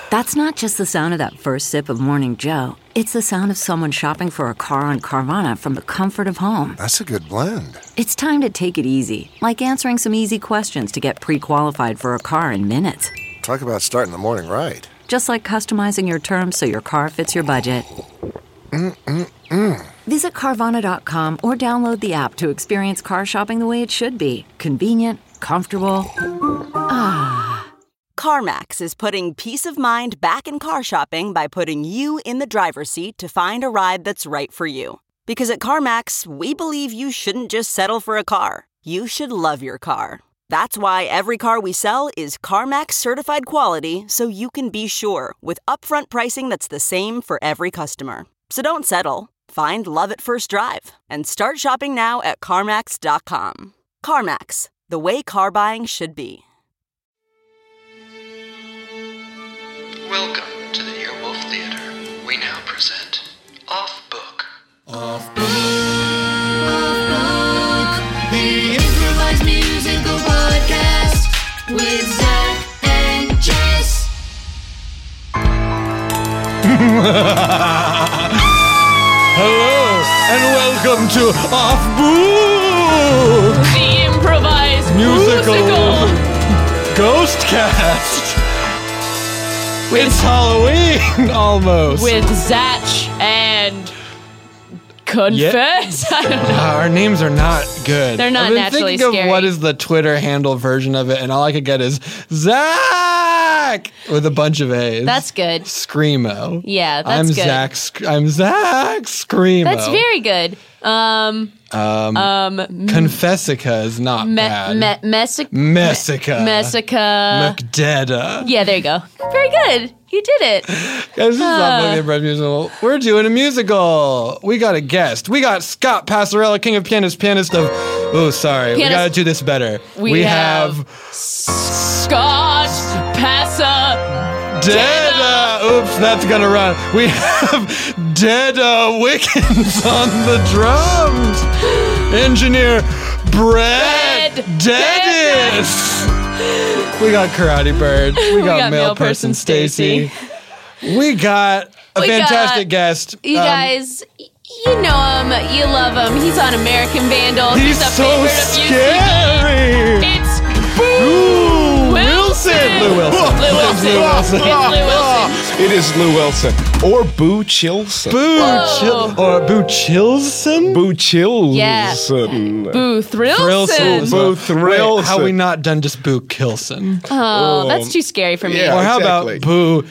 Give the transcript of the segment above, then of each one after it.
That's not just the sound of that first sip of Morning Joe. It's the sound of someone shopping for a car on Carvana from the comfort of home. That's a good blend. It's time to take it easy, like answering some easy questions to get pre-qualified for a car in minutes. Talk about starting the morning right. Just like customizing your terms so your car fits your budget. Visit Carvana.com or download the app to experience car shopping the way it should be. Convenient, comfortable. CarMax is putting peace of mind back in car shopping by putting you in the driver's seat to find a ride that's right for you. Because at CarMax, we believe you shouldn't just settle for a car. You should love your car. That's why every car we sell is CarMax certified quality, so you can be sure with upfront pricing that's the same for every customer. So don't settle. Find love at first drive and start shopping now at CarMax.com. CarMax, the way car buying should be. Welcome to the Earwolf Theater. We now present Off Book. Off Book, the improvised musical podcast with Zach and Jess. Hello, and welcome to Off Book, the improvised musical ghost cast. It's Halloween, almost. With Zach and Confess. I don't know. Our names are not good. They're not I've been naturally thinking scary. of what is the Twitter handle version of it, and all I could get is Zach with a bunch of A's. That's good. Screamo. Yeah, that's good. I'm Zach Screamo. That's very good. Confessica is not bad. Messica. McDeda. Yeah, there you go. Very good. You did it. Guys, this is Off Book, the improv musical. We're doing a musical. We got a guest. We got Scott Passarella, king of pianists, pianist of... Oh, sorry. We got to do this better. We have Scott Passarella. Deda. Oops, that's going to run. We have Deda Wickens on the drums. Engineer Brett Dedis. We got Karate Bird. We got male person Stacy. We got a fantastic guest. You guys, you know him, you love him. He's on American Vandal. He's a so favorite of scary. It's Boo Wilson. Lou Wilson. Lou Wilson. It's Lou Wilson. It is Lou Wilson. Or Boo Chilson. Boo Chilson? Boo Chilson. Yeah. Boo Thrillson. Boo Thrillson. Wait, how we not done just Boo Kilson? Oh, that's too scary for me. Yeah. Or how exactly. about Boo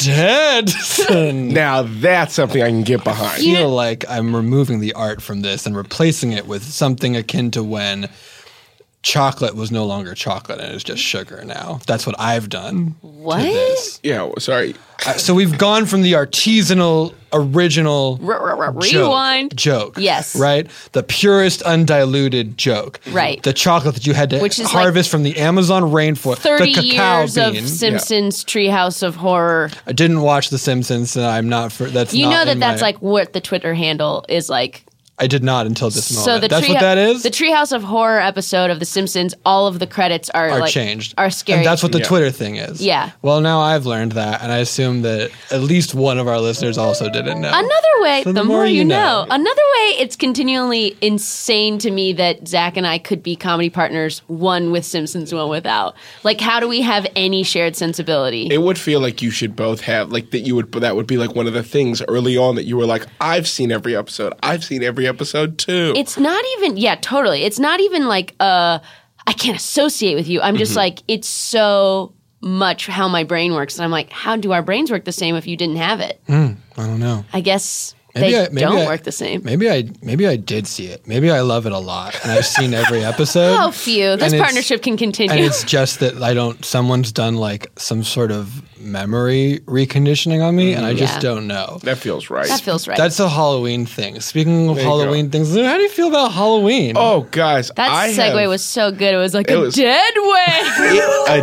Deadson? Now that's something I can get behind. I feel like I'm removing the art from this and replacing it with something akin to when chocolate was no longer chocolate and it's just sugar now. That's what I've done. What? To this. Yeah, sorry. So we've gone from the artisanal, original Rewind. joke. Yes. Right? The purest, undiluted joke. Right. The chocolate that you had to Which is harvest from the Amazon rainforest. 30 the cacao years bean. of Simpsons Treehouse of Horror. I didn't watch The Simpsons, and I'm not for that's. You not know in that's my- like what the Twitter handle is like. I did not until this moment. So That's what that is? The Treehouse of Horror episode of The Simpsons, all of the credits are like changed. Are scary. And that's what the Twitter thing is. Yeah. Well, now I've learned that, and I assume that at least one of our listeners also didn't know. Another way, So the more you know. Another way, it's continually insane to me that Zach and I could be comedy partners, one with Simpsons, one without. Like, how do we have any shared sensibility? It would feel like you should both have, like, that would be like one of the things early on that you were like, I've seen every episode. I've seen every episode too. It's not even, totally. It's not even like, I can't associate with you. I'm just like, it's so much how my brain works. And I'm like, how do our brains work the same if you didn't have it? I don't know. I guess Maybe they I- maybe don't I- work the same. Maybe I did see it. Maybe I love it a lot, and I've seen every episode. Oh, phew. This And it's- partnership can continue. And it's just that someone's done like some sort of memory reconditioning on me, and I just don't know. That feels right. That feels right. That's a Halloween thing. Speaking of There you Halloween things, how do you feel about Halloween? Oh, guys. That segue was so good. It was like a was- dead way.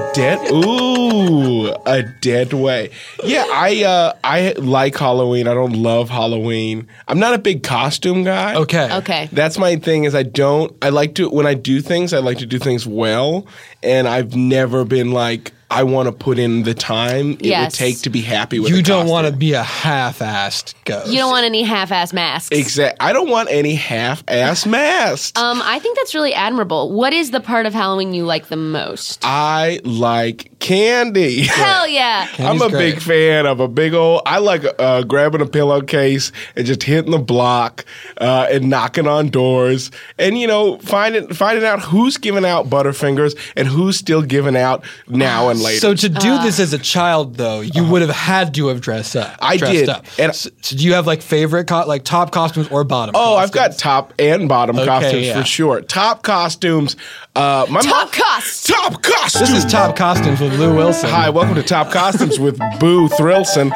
A dead way. Yeah, I like Halloween. I don't love Halloween. I'm not a big costume guy. Okay. That's my thing is when I do things, I like to do things well. And I've never been like, I want to put in the time it would take to be happy with. You a don't costume. want to be a half-assed ghost. You don't want any half-ass masks. Exactly. I don't want any half-ass masks. I think that's really admirable. What is the part of Halloween you like the most? I like candy. Hell yeah. I'm a great. big fan of a big old. I like grabbing a pillowcase and just hitting the block and knocking on doors, and finding out who's giving out Butterfingers and who's still giving out now and later. So to do this as a child, though, you would have had to have dressed up. I did. Up. And so do you have like favorite like top costumes or bottom? Oh, costumes? I've got top and bottom costumes yeah. for sure. Top costumes. Top costumes. Top costumes. This is Top Costumes with Lou Wilson. Hi, welcome to Top Costumes with Boo Thrillson.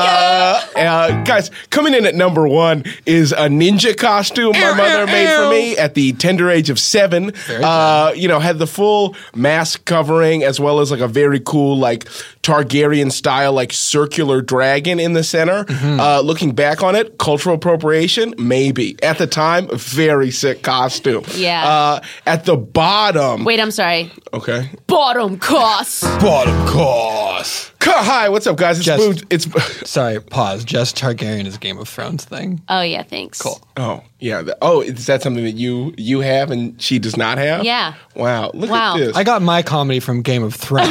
Guys, coming in at number 1 is a ninja costume my mother made for me at the tender age of 7. Had the full mask covering as well as like a very cool like Targaryen style like circular dragon in the center. Looking back on it, cultural appropriation, maybe. At the time, very sick costume. Yeah. At the bottom. Wait, I'm sorry. Okay. Bottom costs. Bottom course. Hi, what's up, guys? It's Sorry, pause. Just Targaryen is a Game of Thrones thing. Oh, yeah, thanks. Cool. Oh, yeah. Is that something that you have and she does not have? Yeah. Wow. Look at this. I got my comedy from Game of Thrones.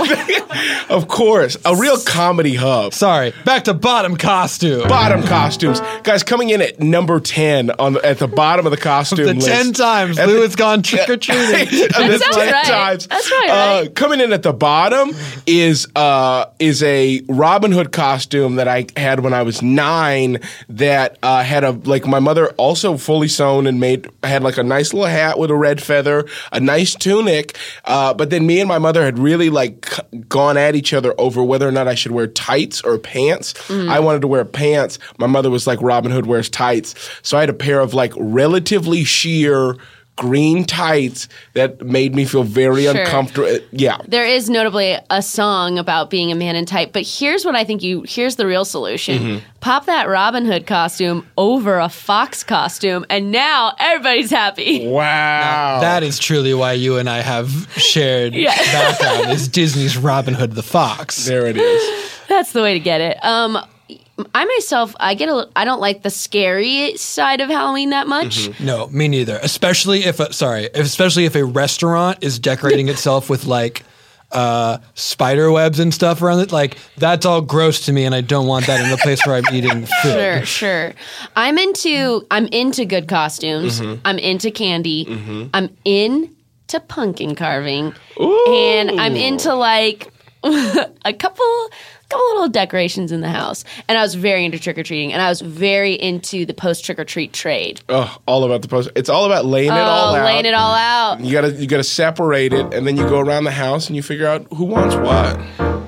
Of course. A real comedy hub. Sorry. Back to bottom costume. Bottom costumes. Guys, coming in at number 10 at the bottom of the costume The list. 10 times Lou has gone trick-or-treating. That sounds right. That's right. Coming in at the bottom is a Robin Hood costume that I had when I was 9 that had my mother also fully sewn and had like a nice little hat with a red feather, a nice tunic, but then me and my mother had really like gone at each other over whether or not I should wear tights or pants. I wanted to wear pants. My mother was like, Robin Hood wears tights. So I had a pair of like relatively sheer green tights that made me feel very uncomfortable. Yeah. There is notably a song about being a man in tight, but here's what I think here's the real solution. Pop that Robin Hood costume over a fox costume, and now everybody's happy. Wow. That is truly why you and I have shared background is Disney's Robin Hood the Fox. There it is. That's the way to get it. I myself, I don't like the scary side of Halloween that much. No, me neither. Especially if a restaurant is decorating itself with like spider webs and stuff around it. Like that's all gross to me, and I don't want that in the place where I'm eating food. Sure. I'm into good costumes. I'm into candy. I'm into pumpkin carving, and I'm into like a couple little decorations in the house. And I was very into trick-or-treating, and I was very into the post-trick-or-treat trade. Oh, all about the post. It's all about laying it all out. Laying it all out. You gotta separate it, and then you go around the house and you figure out who wants what.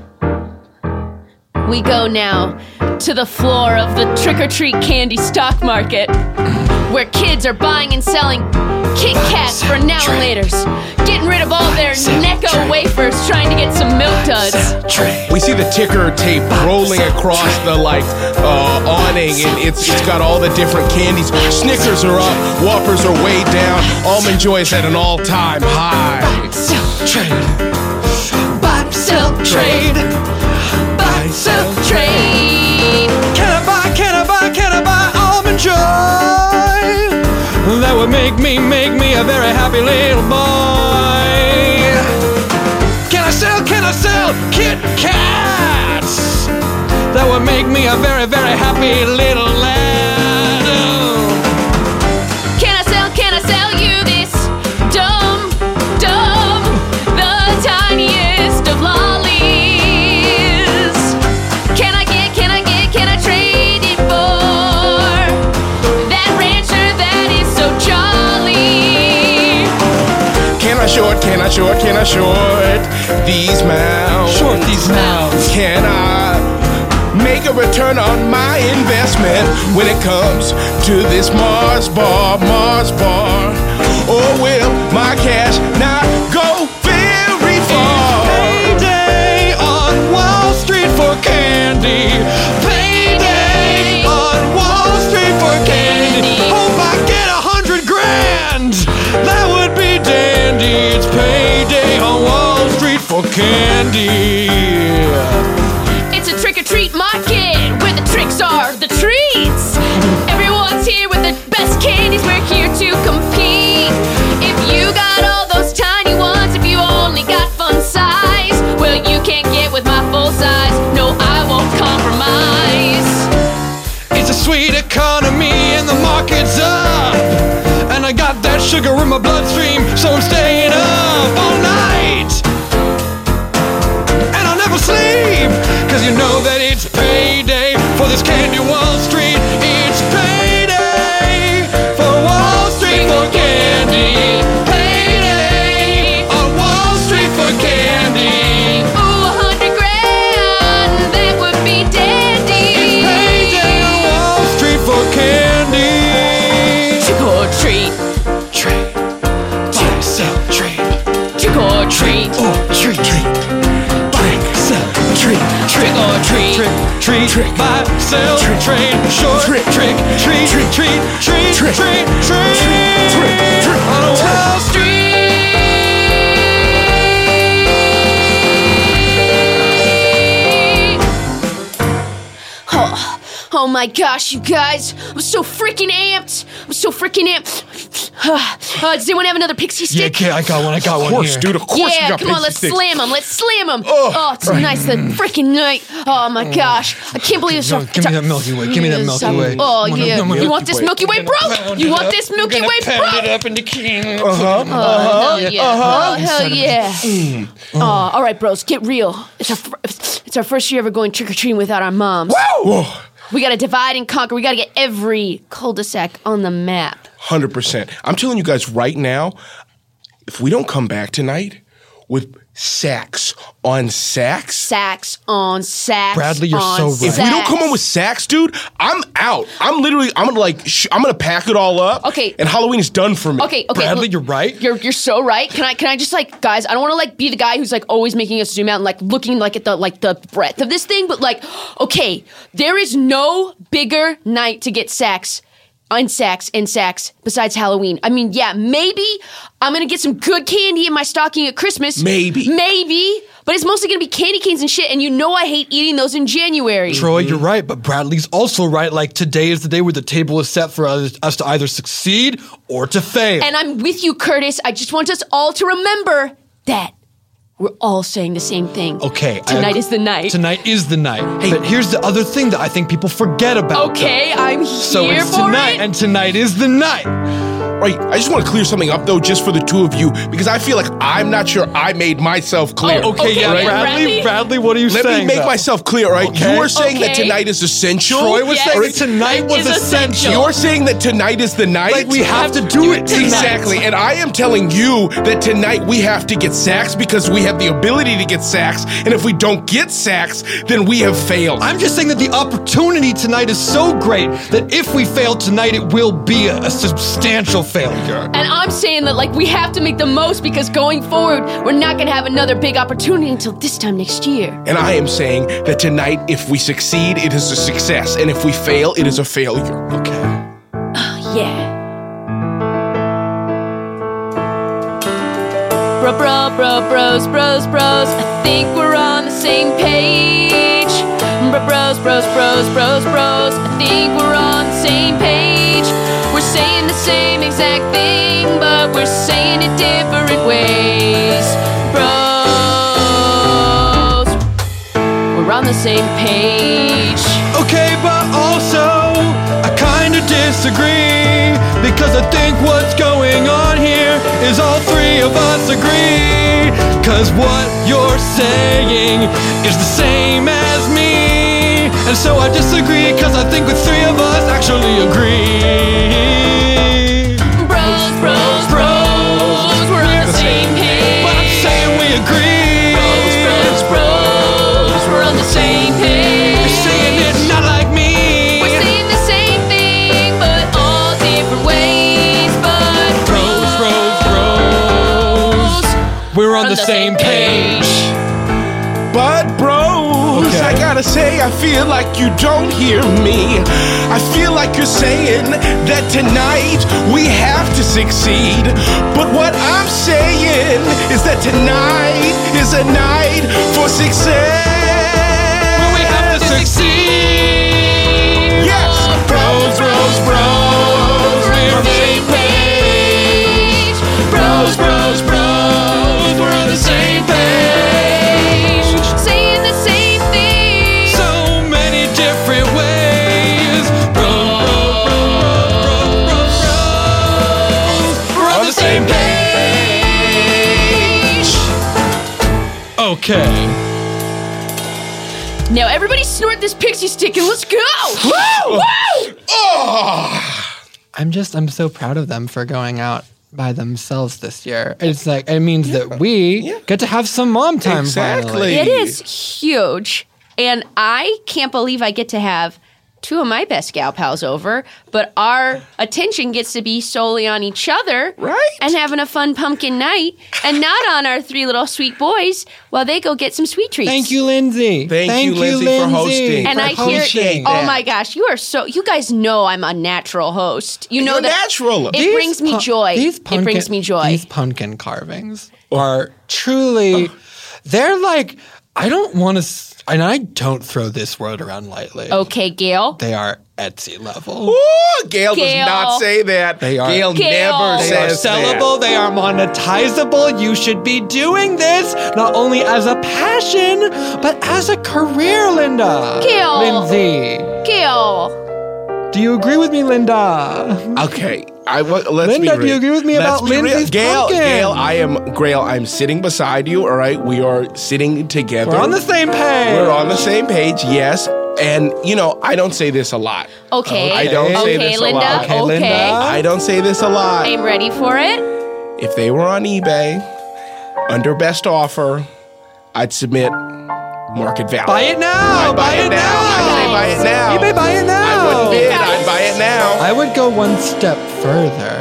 We go now to the floor of the trick-or-treat candy stock market, where kids are buying and selling Kit Kats for now and laters, getting rid of all their Necco wafers, trying to get some Milk Duds. We see the ticker tape rolling across the awning, and it's got all the different candies. Snickers are up, Whoppers are way down, Almond Joy's at an all-time high. Buy, sell, trade. Buy, sell, trade. Buy, sell, trade. Can I buy Almond Joy? That would make me a very happy little boy. Can I sell Kit Kats? That would make me a very, very happy little lad. Can I sell you this dumb, the tiniest of lollies? Can I trade it for that rancher that is so jolly? Can I short these mouths? Short these mouths. Can I make a return on my investment when it comes to this Mars bar? Or will my cash not go very far? Payday on Wall Street for candy. Payday on Wall Street for candy. Hope I get $100,000. That would be dandy. It's payday on Wall Street for candy. sugar in my bloodstream, so I'm staying up all night. And I'll never sleep, cause you know that it's payday for this candy Wall Street. It's payday for Wall Street for candy. Payday on Wall Street for candy. Ooh, $100 grand, that would be dandy. Payday on Wall Street for candy. Trick or treat, Trade, buy, sell, trade. trick or treat, Or treat, buy, sell, trade. trick or treat. Trick, buy, sell, trade. Short, trick, treat, on Wall Street. Oh my gosh, you guys. I'm so freaking amped. Does anyone have another pixie Yeah, stick? kid, I got one Of course, here. dude. Of course you Yeah, got come on, pixie let's sticks. slam them. Oh, it's nice, the freaking night. Oh my gosh, I can't believe it's so. Give me that Milky Way. Give me that Milky Way. Oh I'm gonna- yeah, I'm gonna- you want this Milky Way, bro? You want this Milky Way, bro? Pound it up into can. Oh hell yeah! Oh hell yeah! Oh, all right, bros, get real. It's our first year ever going trick or treating without our moms. Whoa. We gotta divide and conquer. We gotta get every cul-de-sac on the map. 100%. I'm telling you guys right now, if we don't come back tonight with sacks on sacks, Sacks on sacks. Bradley, you're on so right. if we don't come sacks. on with sacks, dude, I'm out. I'm gonna pack it all up. Okay. And Halloween is done for me. Okay. Bradley, look, you're right. You're so right. Can I just like, guys? I don't want to like be the guy who's like always making us zoom out and like looking like at the breadth of this thing, but like, okay, there is no bigger night to get sacks besides Halloween. I mean, yeah, maybe I'm gonna get some good candy in my stocking at Christmas. Maybe. But it's mostly gonna be candy canes and shit, and you know I hate eating those in January. Troy, you're right, but Bradley's also right. Like, today is the day where the table is set for us to either succeed or to fail. And I'm with you, Curtis. I just want us all to remember that we're all saying the same thing. Okay. Tonight is the night. Tonight is the night. But here's the other thing that I think people forget about. Okay, I'm here So it's for tonight, it. and tonight is the night. Right. I just want to clear something up though, just for the two of you, because I feel like I'm not sure I made myself clear. Oh, Okay, yeah, right. Bradley, what are you Let saying? me make though? myself clear, right? Okay. You were saying that Okay. tonight is essential. Troy was Yes. saying that tonight was Is essential. essential. You're saying that tonight is the night. Like, we have to do it tonight. Exactly. And I am telling you that tonight we have to get sacks because we have the ability to get sacks. And if we don't get sacks, then we have failed. I'm just saying that the opportunity tonight is so great that if we fail tonight, it will be a substantial failure. And I'm saying that like we have to make the most because going forward, we're not gonna have another big opportunity until this time next year. And I am saying that tonight, if we succeed, it is a success. And if we fail, it is a failure. Okay. Yeah. Bros. I think we're on the same page. Bros. I think we're on the same page. We're saying the same exact thing, but we're saying it different ways. Bros. We're on the same page. Okay, but also, I kinda disagree. Because I think what's going on here is all three of us agree. Cause what you're saying is the same as me. And so I disagree, cause I think the three of us actually agree. Bros. We're on the same page. But I'm saying we agree. Bros. We're on the same page. You're saying it not like me. We're saying the same thing, but all different ways. But Bros. We're on the same page. But bros, Okay. I gotta say, I feel like you don't hear me. I feel like you're saying that tonight we have to succeed. But what I'm saying is that tonight is a night for success. We have to succeed. Yes, bros. We're on the same page. Bros. We're on the same page. Saying the same thing. So many different ways. Bros. We're on Okay. Now everybody snort this pixie stick and let's go! Woo! I'm so proud of them for going out by themselves this year. It's like, it means that we get to have some mom time Exactly. finally. It is huge. And I can't believe I get to have two of my best gal pals over, but our attention gets to be solely on each other. Right. And having a fun pumpkin night and not on our three little sweet boys while they go get some sweet treats. Thank you, Lindsay. Thank you, Lindsay, for hosting. And for I hear, hosting oh that. my gosh, you guys know I'm a natural host. You know You're that natural. It brings me joy. It brings me joy. These pumpkin carvings are truly, they're like, I don't want to, and I don't throw this word around lightly. Okay, Gail. They are Etsy level. Ooh, Gail does Gail. not say that. They are. Gail Gail. never They are says sellable. They are monetizable. You should be doing this not only as a passion, but as a career, Linda. Gail. Lindsay. Gail. Do you agree with me, Linda? that. Okay. Let's Linda, be real. do you agree with me Let's about be real. Lindsay's pumpkin? Gail, I'm sitting beside you, all right? We are sitting together. We're on the same page. We're on the same page, yes. And, I don't say this a lot. Okay. I don't say this Linda. a lot. Okay, Linda. I don't say this a lot. I'm ready for it. If they were on eBay, under best offer, I'd submit market value. Buy it now. I'd buy it now. I'd say buy it now. You may buy it now. I wouldn't bid. I'd buy it now. I would go one step further.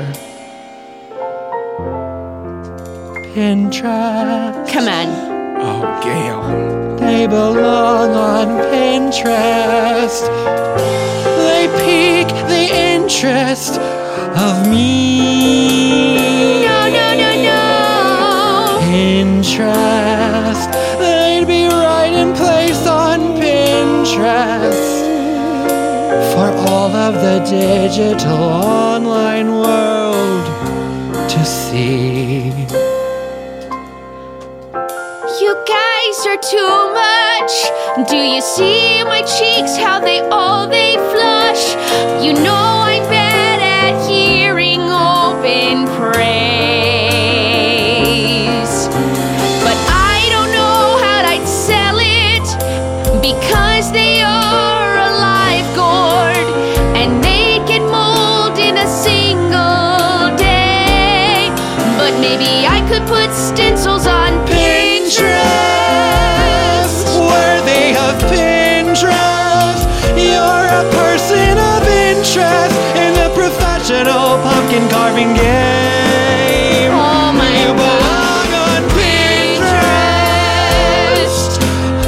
Pinterest. Come on. Oh, Gail. They belong on Pinterest. They pique the interest of me. No, no, no, no. Pinterest. They'd be right in place on Pinterest. For all of the digital online world to see. You guys are too much. Do you see my cheeks, how they flush? You know I'm bad at hearing open praise. But I don't know how I'd sell it, because they are a live gourd and they can mold in a single day. But maybe I could put stencils on Pinterest. Worthy of Pinterest. You're a person of interest in the professional pumpkin carving game. Oh my You belong on Pinterest.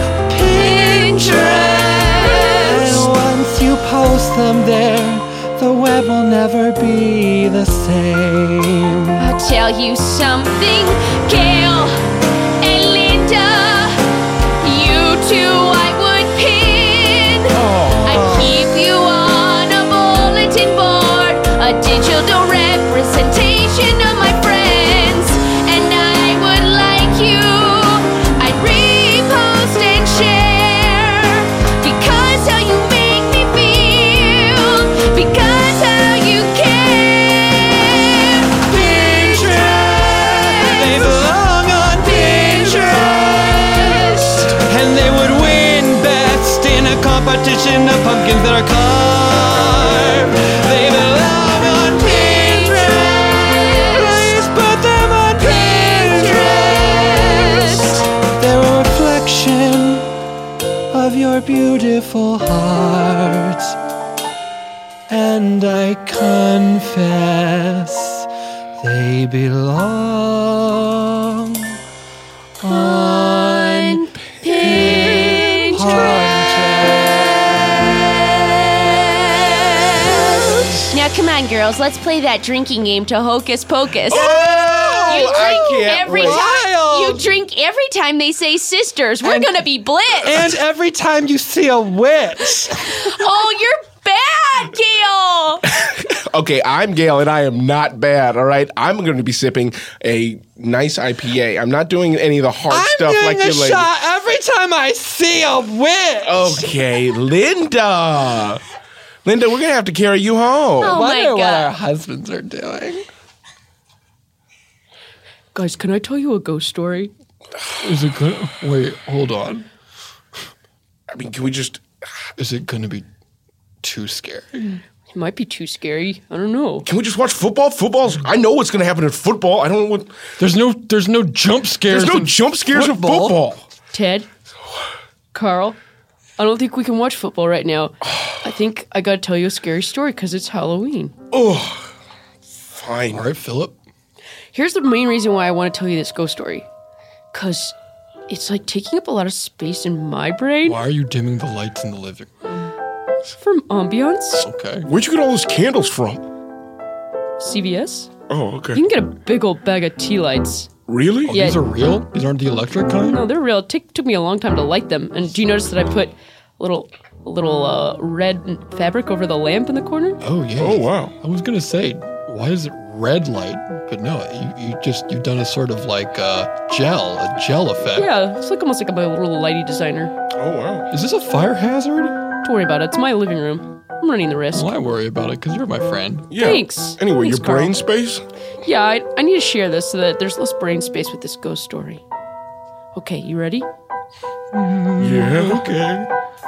Pinterest. Once you post them there, the web will never be the same. I'll tell you something, Gail and Linda. You two I would pin. I'd keep you on a bulletin board, a digital representation of my friends. And I would like you, I'd repost and share, because how you make me feel, because how you care. Pinterest. They belong on Pinterest. And they would win best in a competition of pumpkins that are carved. They belong on Pinterest. Please put them on Pinterest. They're a reflection of your beautiful heart. And I confess they belong on Pinterest. Now, come on, girls. Let's play that drinking game to Hocus Pocus. Oh, I can't every wait. time Wild. you drink, every time they say sisters, we're And- gonna be blitzed. And every time you see a witch. Oh, you're bad, Gail. Okay, I'm Gail, and I am not bad, all right? I'm going to be sipping a nice IPA. I'm not doing any of the hard I'm stuff getting like a you lady. shot every time I see a witch. Okay, Linda. Linda, we're going to have to carry you home. Oh I my wonder what our god. husbands are doing. Guys, can I tell you a ghost story? Is it gonna... Wait, hold on. I mean, can we just... Is it gonna be too scary? It might be too scary. I don't know. Can we just watch football? I know what's going to happen in football. I don't know what... There's no jump scares. There's no jump scares in football. Ted, Carl, I don't think we can watch football right now. I think I got to tell you a scary story because it's Halloween. Oh, fine. All right, Philip. Here's the main reason why I want to tell you this ghost story. Because it's like taking up a lot of space in my brain. Why are you dimming the lights in the living room? From ambiance. Okay. Where'd you get all those candles from? CVS. Oh, okay. You can get a big old bag of tea lights. Really? Oh, Yeah. these are real? These aren't the electric kind? No, they're real. It took me a long time to light them. And do you notice that I put a little red fabric over the lamp in the corner? Oh, yeah. Oh, wow. I was going to say, why is it red light? But no, you've done a sort of like a gel effect. Yeah, it's like almost like I'm a little lighty designer. Oh, wow. Is this a fire hazard? Don't worry about it. It's my living room. I'm running the risk. Well, I worry about it because you're my friend. Yeah. Thanks. Anyway, Thanks, your brain Carl. space? Yeah, I need to share this so that there's less brain space with this ghost story. Okay, you ready? Yeah, okay.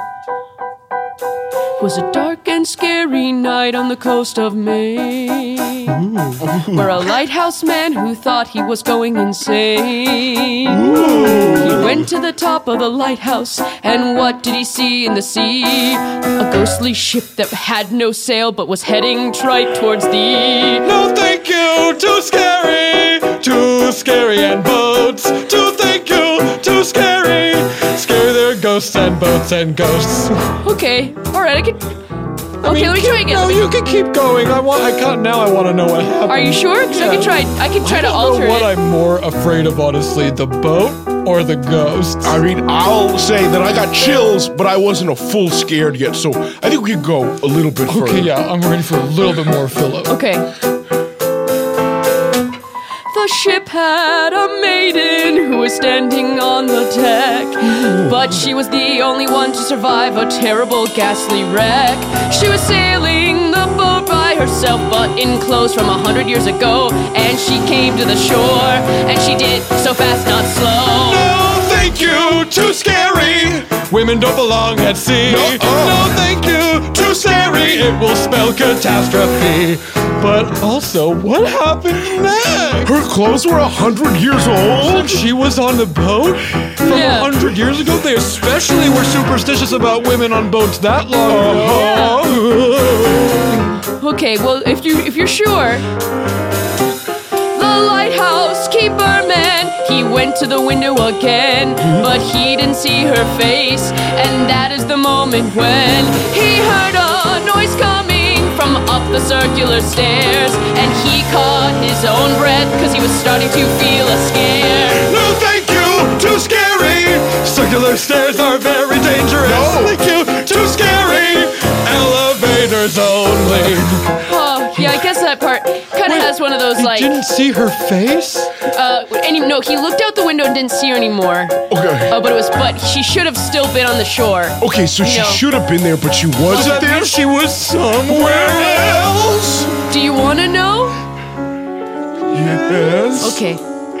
It was a dark and scary night on the coast of Maine, where a lighthouse man who thought he was going insane. He went to the top of the lighthouse, and what did he see in the sea? A ghostly ship that had no sail but was heading right towards thee. No, thank you. Too scary and boats. Too thank you. Too scary. Scary, there are ghosts and boats and ghosts. Okay, all right, I can. Okay, let me try again. No, you can keep going. I want to know what happened. Are you sure? Because I can try to alter I don't know what it. I'm more afraid of, honestly, the boat or the ghosts. I mean, I'll say that I got chills, but I wasn't a full scared yet, so I think we could go a little bit further. Okay, yeah, I'm ready for a little bit more, Philip. Okay. The ship had a maiden who was standing on the deck, but she was the only one to survive a terrible ghastly wreck. She was sailing the boat by herself, but in clothes from 100 years ago, and she came to the shore, and she did so fast, not slow. No, thank you. Too scary. Women don't belong at sea. No, thank you. Too scary. It will spell catastrophe. But also, what happened next? Her clothes were 100 years old? She was on the boat from Yeah. 100 years ago? They especially were superstitious about women on boats that long ago. Okay, well, if you're sure, the lighthouse keeper man, he went to the window again, but he didn't see her face, and that is the moment when he heard a noise coming from up the circular stairs, and he caught his own breath because he was starting to feel a scare. No, thank you. Too scary. Circular stairs are very dangerous. No. Thank you. Too scary. Elevators only. Oh, yeah, I guess that part kind of has one of those You like. didn't see her face? He looked out the window and didn't see her anymore. Okay. But she should have still been on the shore. Okay, so she No. should have been there, but she Does wasn't that there? mean she was somewhere else? Do you want to know? Yes. Okay.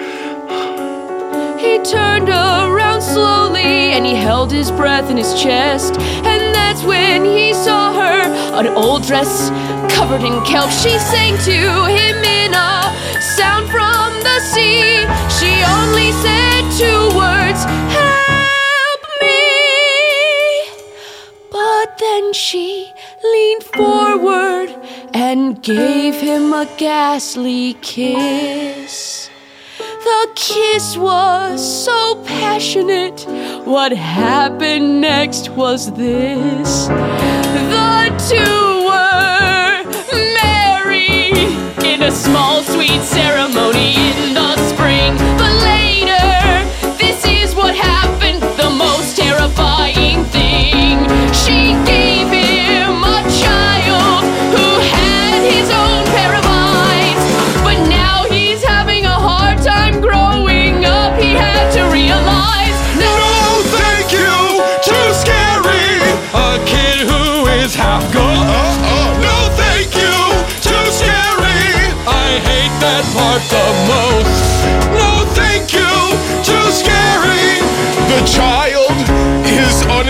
He turned around slowly and he held his breath in his chest. And that's when he saw her, an old dress covered in kelp. She sang to him in a sound from the sea. She only said 2 words, "Help me." But then she leaned forward and gave him a ghastly kiss. The kiss was so passionate. What happened next was this. The 2 were married in a small sweet ceremony in the spring. But later, this is what happened, the most terrifying thing. She gave him a child who had his own pair of eyes. But now he's having a hard time growing up. He had to realize that. No, thank you. Too scary. A kid who is half gone. No, thank you. Too scary. I hate that part the most. No, thank you.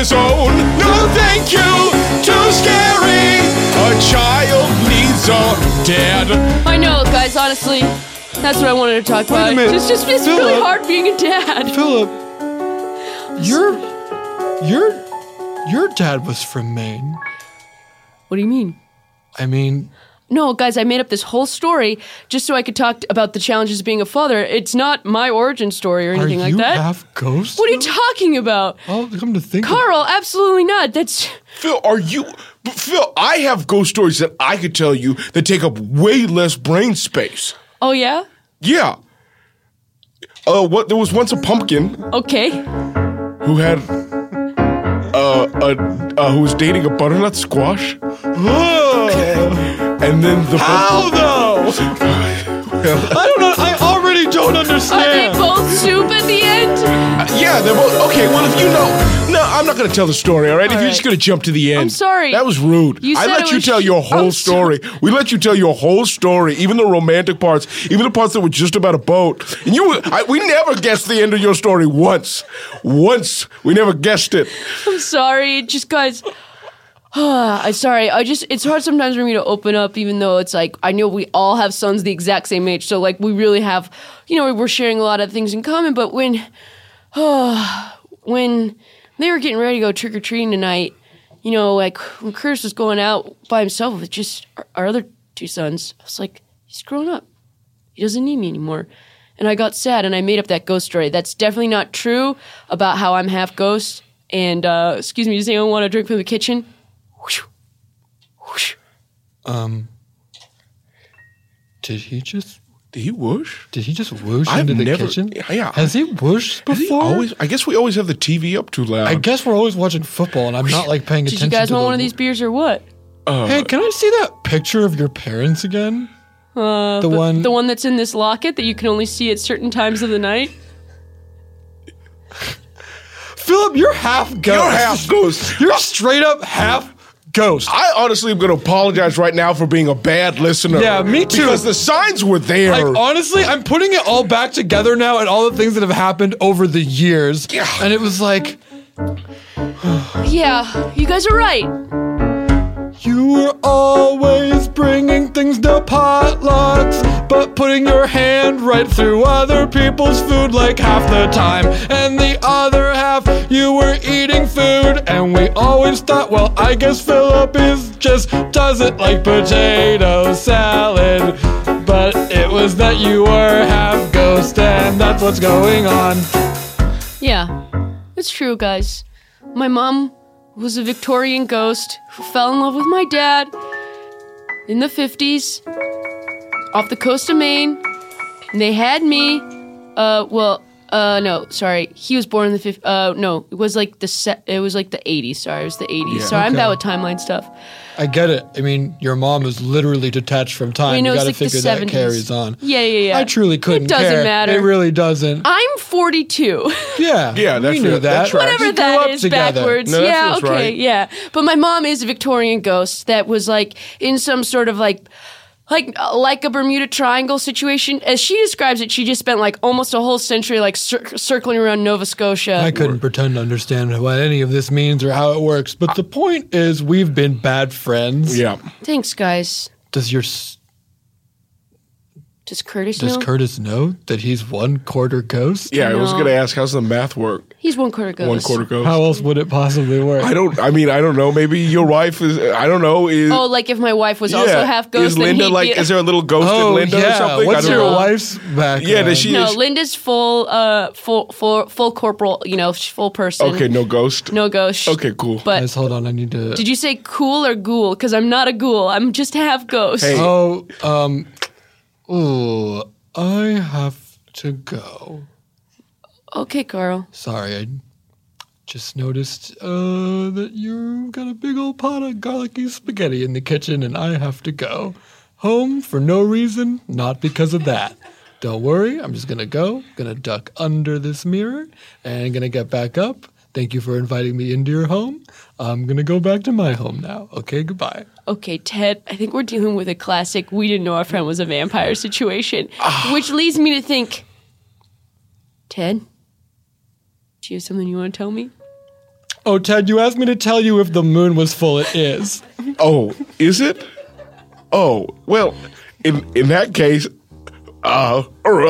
his own. No, thank you. Too scary. A child needs a dad. I know, guys, honestly, that's what I wanted to talk Wait a about. minute. It's really Philip. hard being a dad. Philip, your dad was from Maine. What do you mean? I mean, No, guys, I made up this whole story just so I could talk about the challenges of being a father. It's not my origin story or anything are like you that. half ghost? What are you talking about? Oh, come to think of Carl, absolutely not. That's... Phil, Phil, I have ghost stories that I could tell you that take up way less brain space. Oh, yeah? Yeah. There was once a pumpkin Okay. who had who was dating a butternut squash. And then the How though? I don't know. I already don't Are they understand. both soup at the end? yeah, they're both okay. Well, if you know, no, I'm not going to tell the story. All right, if All you're right. just going to jump to the end, I'm sorry. That was rude. You I said let it you was tell your whole I'm sorry. story. We let you tell your whole story, even the romantic parts, even the parts that were just about a boat. And we never guessed the end of your story once. Once we never guessed it. I'm sorry. Just, guys... I'm sorry. It's hard sometimes for me to open up, even though it's like, I know we all have sons the exact same age. So, like, we really have, we're sharing a lot of things in common. But when they were getting ready to go trick-or-treating tonight, like, when Curtis was going out by himself with just our other two sons, I was like, he's grown up. He doesn't need me anymore. And I got sad, and I made up that ghost story. That's definitely not true about how I'm half ghost. And, excuse me, does anyone want a drink from the kitchen? Whoosh. Whoosh. Did he just whoosh I've into the never- kitchen? yeah. Has he whooshed before? I guess we always have the TV up too loud. I guess we're always watching football, and I'm not like paying Did attention. you guys to want the- one of these beers or what? Hey, can I see that picture of your parents again? The one that's in this locket that you can only see at certain times of the night? Philip, you're half ghost. You're half ghost. You're straight up half ghost. I honestly am going to apologize right now for being a bad listener. Yeah, me too. Because the signs were there. Like, honestly, I'm putting it all back together now and all the things that have happened over the years. Yeah. And it was like, Yeah, you guys are right. you were always bringing things to potlucks, but putting your hand right through other people's food like half the time. And the other half, you were eating food. And we always thought, well, I guess Philip doesn't like potato salad. But it was that you were half ghost, and that's what's going on. Yeah, it's true, guys. My mom was a Victorian ghost who fell in love with my dad in the 50s off the coast of Maine. And they had me. No, sorry. He was born in the 50s. No, it was like the 80s. Sorry, it was the 80s. Yeah. Sorry, I'm Okay. bad with timeline stuff. I get it. I mean, your mom is literally detached from time. I know, You it's gotta like the figure that 70s. carries on. Yeah. I truly couldn't It doesn't care. matter. It really doesn't. I'm 42. Yeah. Yeah, that's we knew right. that. That's right. Whatever We grew that up is together. backwards. No, that Yeah, feels okay, right. yeah. But my mom is a Victorian ghost that was like in some sort of like a Bermuda Triangle situation. As she describes it, she just spent like almost a whole century like circling around Nova Scotia. I couldn't pretend to understand what any of this means or how it works, but the point is we've been bad friends. Yeah. Thanks, guys. Does Does Curtis know? Curtis know that he's 1/4 ghost? Yeah, I was No. going to ask, how's the math work? He's 1/4 ghost. 1/4 ghost. How else would it possibly work? I don't know. Maybe your wife is, I don't know. Oh, like if my wife was also half ghost, Is then Linda he'd like, be- is there a little ghost in Linda or something? What's I don't your know. wife's background? Yeah, does she? No, is- Linda's full corporal, full person. Okay, no ghost. No ghost. Okay, cool. But Guys, hold on. I need to. did you say cool or ghoul? Because I'm not a ghoul. I'm just half ghost. Hey. I have to go. Okay, Carl. Sorry, I just noticed that you've got a big old pot of garlicky spaghetti in the kitchen, and I have to go home for no reason, not because of that. Don't worry, I'm just gonna go, gonna duck under this mirror, and gonna get back up. Thank you for inviting me into your home. I'm gonna go back to my home now. Okay, goodbye. Okay, Ted, I think we're dealing with a classic we didn't know our friend was a vampire situation, which leads me to think, Ted, do you have something you want to tell me? Oh, Ted, you asked me to tell you if the moon was full. It is. Oh, is it? Oh, well, in that case, Oh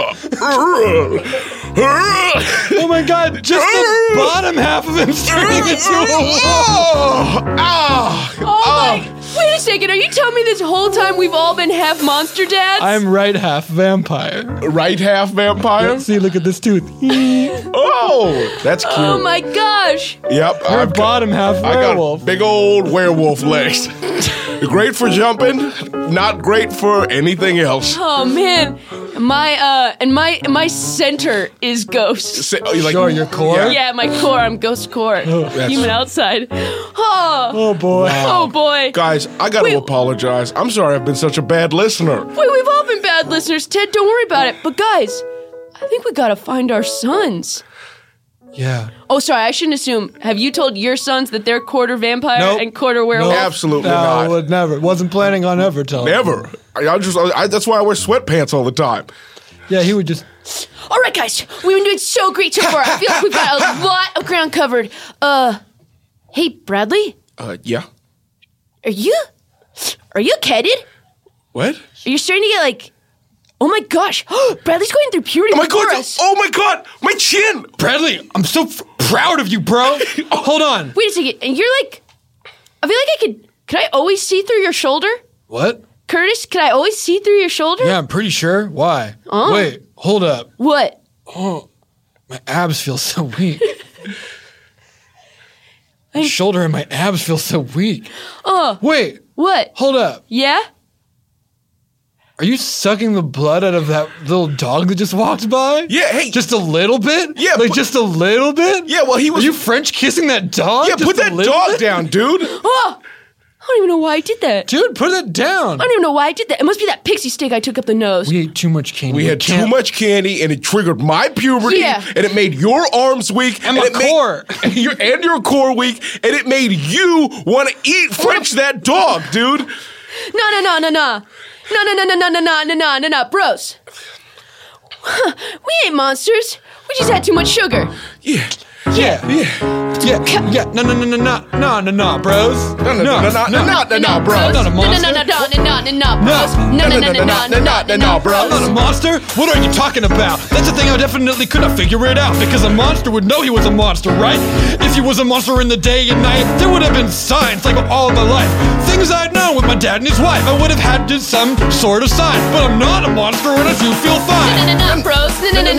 my God, just the bottom half of him's turning into a wall. Wait a second, are you telling me this whole time we've all been half monster dads? I'm right half vampire. Right half vampire? See, look at this tooth. Oh, that's cute. Oh my gosh. Yep. You're bottom half werewolf. I got big old werewolf legs. Great for jumping, not great for anything else. Oh man. My center is ghost. Sure, your core? Yeah, my core. I'm ghost core. Human outside. Oh boy. Oh boy. Guys, I gotta apologize. I'm sorry I've been such a bad listener. Wait, we've all been bad listeners, Ted. Don't worry about it. But guys, I think we gotta find our sons. Yeah. Oh, sorry, I shouldn't assume. Have you told your sons that they're quarter vampire and quarter werewolf? Absolutely no, not. I would never. Wasn't planning on ever telling. Never. That's why I wear sweatpants all the time. Yeah, he would just... All right, guys. We've been doing so great so far. I feel like we've got a lot of ground covered. Hey, Bradley? Yeah? Are you kidded? What? Are you starting to get like... Oh my gosh. Bradley's going through puberty before us. Oh my God, my chin. Bradley, I'm so proud of you, bro. Hold on. Wait a second. And you're like... I feel like could I always see through your shoulder? What? Curtis, could I always see through your shoulder? Yeah, I'm pretty sure. Why? Oh. Wait, hold up. What? Oh, my abs feel so weak. My shoulder and my abs feel so weak. Oh. Wait. What? Hold up. Yeah? Are you sucking the blood out of that little dog that just walked by? Yeah, hey. Just a little bit? Yeah. Like just a little bit? Yeah, well, he was... Are you French kissing that dog? Yeah, just put that dog down, dude. Oh! I don't even know why I did that. Dude, put it down. I don't even know why I did that. It must be that pixie stick I took up the nose. We ate too much candy. We had too much candy, and it triggered my puberty, Yeah. and it made your arms weak, And my core. and your core weak, and it made you want to eat French that dog, dude. No, bros. We ain't monsters. We just had too much sugar. Yeah. No, bros. No, bros. I'm not a monster. No, I'm not a monster? What are you talking about? That's the thing I definitely could not figure it out, because a monster would know he was a monster, right? If he was a monster in the day and night, there would have been signs like all my life. Things I'd known with my dad and his wife. I would have had some sort of sign, but I'm not a monster and I do feel fine. bros.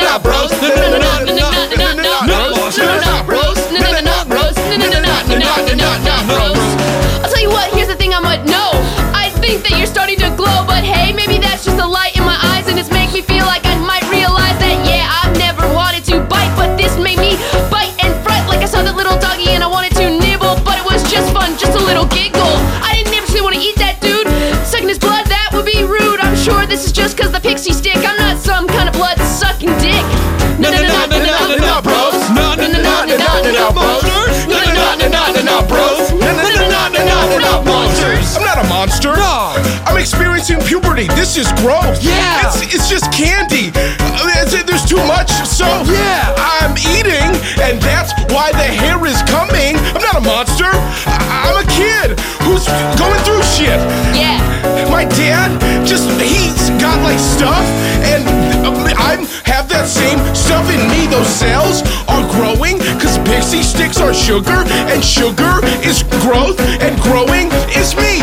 I'll tell you what, here's the thing I'm gonna know. I think that you're starting to glow, but hey, maybe that's just a light in my eyes and it's making me feel like I might realize that, yeah, I've never wanted to bite, but this made me bite and fright like I saw that little doggy and I wanted to nibble, but it was just fun, just a little giggle. I didn't actually want to eat that dude. Sucking his blood, that would be rude. I'm sure this is just cause the pixie stick. I'm not some kind of blood-sucking dick. No, bros. Monsters. I'm not a monster. No. I'm experiencing puberty. This is gross. Yeah. It's just candy. There's too much, so Yeah. I'm eating, and that's why the hair is coming. I'm not a monster. I'm a kid who's going through shit. Yeah. My dad he's got like stuff, and I have that same stuff in me. Those cells are growing because pixie sticks are sugar, and sugar is growth, and growing is me.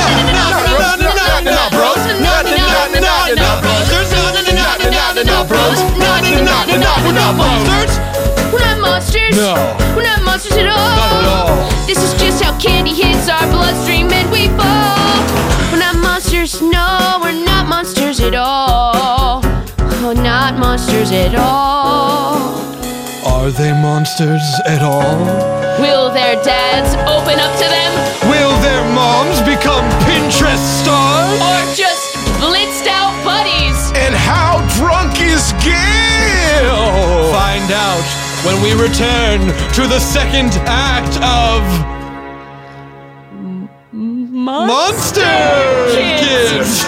We're not monsters. We're not monsters. No. We're not monsters at all. Not at all. This is just how candy hits our bloodstream and we fall. We're not monsters. No, we're not monsters at all. Oh, not monsters at all. Are they monsters at all? Will their dads open up to them? Will their moms become Pinterest stars? Or just blitzed out buddies? And how drunk is Gil? Find out when we return to the second act of Monster Kids.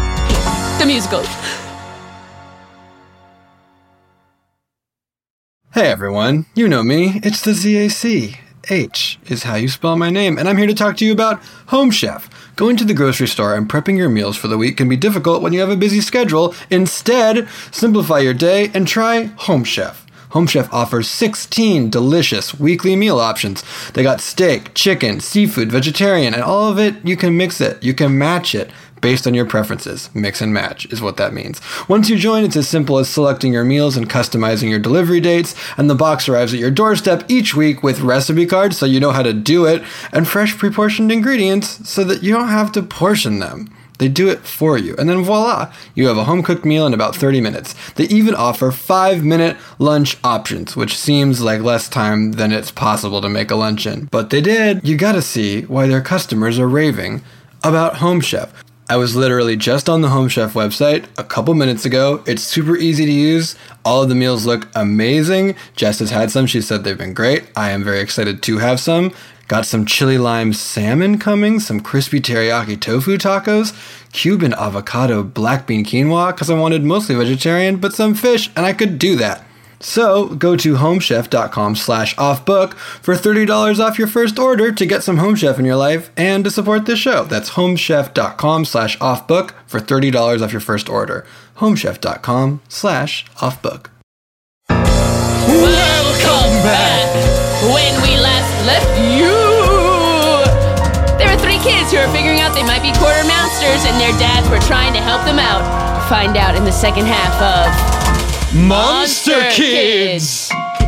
The musical. Hey everyone, you know me, it's the ZAC. H is how you spell my name, and I'm here to talk to you about Home Chef. Going to the grocery store and prepping your meals for the week can be difficult when you have a busy schedule. Instead, simplify your day and try Home Chef. Home Chef offers 16 delicious weekly meal options. They got steak, chicken, seafood, vegetarian, and all of it, you can mix it. You can match it based on your preferences. Mix and match is what that means. Once you join, it's as simple as selecting your meals and customizing your delivery dates, and the box arrives at your doorstep each week with recipe cards so you know how to do it, and fresh pre-portioned ingredients so that you don't have to portion them. They do it for you, and then voila, you have a home-cooked meal in about 30 minutes. They even offer 5-minute lunch options, which seems like less time than it's possible to make a lunch in. But they did. You gotta see why their customers are raving about Home Chef. I was literally just on the Home Chef website a couple minutes ago. It's super easy to use. All of the meals look amazing. Jess has had some. She said they've been great. I am very excited to have some. Got some chili lime salmon coming, some crispy teriyaki tofu tacos, Cuban avocado black bean quinoa, because I wanted mostly vegetarian, but some fish, and I could do that. So go to homechef.com/offbook for $30 off your first order to get some Home Chef in your life and to support this show. That's homechef.com/offbook for $30 off your first order. homechef.com/offbook. Welcome back. When we last left you, there are 3 kids who are figuring out they might be quartermasters, and their dads were trying to help them out. Find out in the second half of Monster Kids.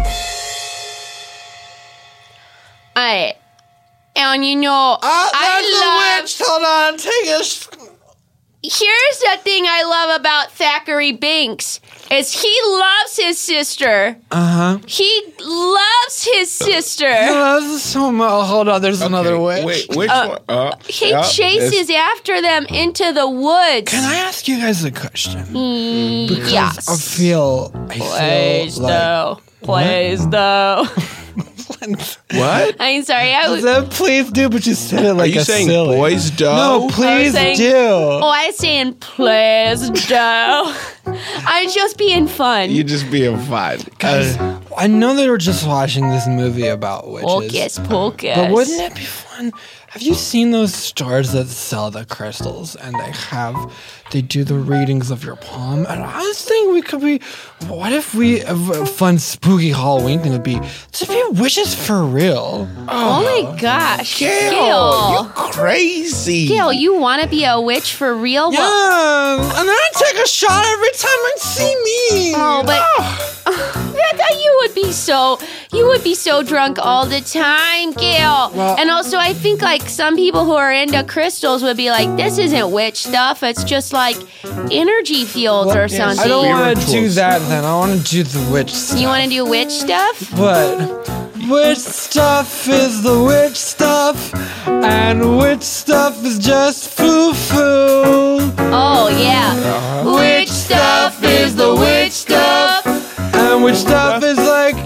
And you know, Hold on, take a... Here's the thing I love about Thackeray Binks is he loves his sister. He loves his sister. so much. Hold on, there's another witch. Wait, which one? He chases after them into the woods. Can I ask you guys a question? Because Yes. I feel Please like... though. Please though. What? I'm sorry. Please do, but you said it Are like you a saying silly. boys do? No, please saying- do. Oh, I was saying please do. I'm just being fun. You just being fun. I know they were just watching this movie about witches. Pocus. But wouldn't it be fun? Have you seen those stores that sell the crystals and they do the readings of your palm? And I was thinking what if a fun spooky Halloween thing would be to be witches for real? Oh my gosh. Gail, Gail. you crazy. Gail, you want to be a witch for real? Yeah, and then I take a shot every time I see me. Oh, but I thought you would be so drunk all the time, Gail. Well- and also, I think like some people who are into crystals would be like, this isn't witch stuff. It's just like energy fields or something. I don't want to do Spirituals. that then. I want to do the witch stuff. You want to do witch stuff? But witch stuff is the witch stuff, and witch stuff is just foo-foo. Oh yeah. Witch stuff is the witch stuff. And witch stuff is like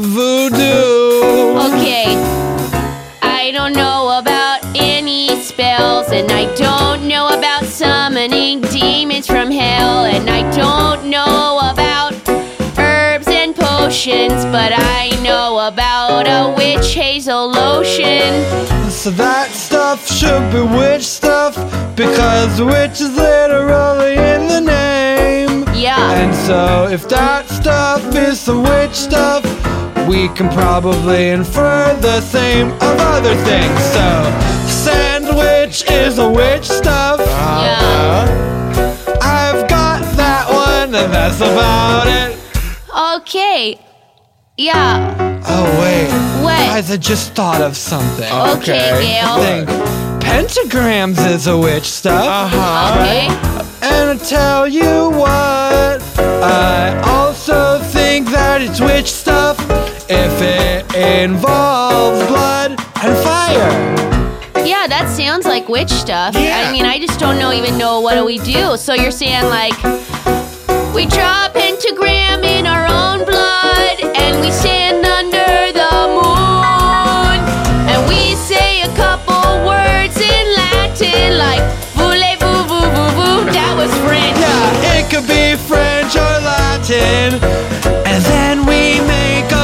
voodoo. Okay. I don't know about any spells, and I don't know about summoning demons from hell, and I don't know about herbs and potions, but I know about a witch hazel lotion. So that stuff should be witch stuff, because witch is literally in the name. Yeah. And so if that stuff is some witch stuff, we can probably infer the same of other things. So sandwich is a witch stuff. Yeah. I've got that one, and that's about it. Okay. Yeah. Oh wait, What? guys, I just thought of something. Okay, I Gail. think pentagrams is a witch stuff. Okay. And I tell you what, I also think that it's witch stuff if it involves blood and fire. Yeah, that sounds like witch stuff. Yeah. I mean, I just don't even know what do we do. So you're saying like we draw a pentagram in our own blood and we stand under the moon and we say a couple words in Latin like voulez-vous, vous, vous, vous. That was French. Yeah, it could be French or Latin. And then we make a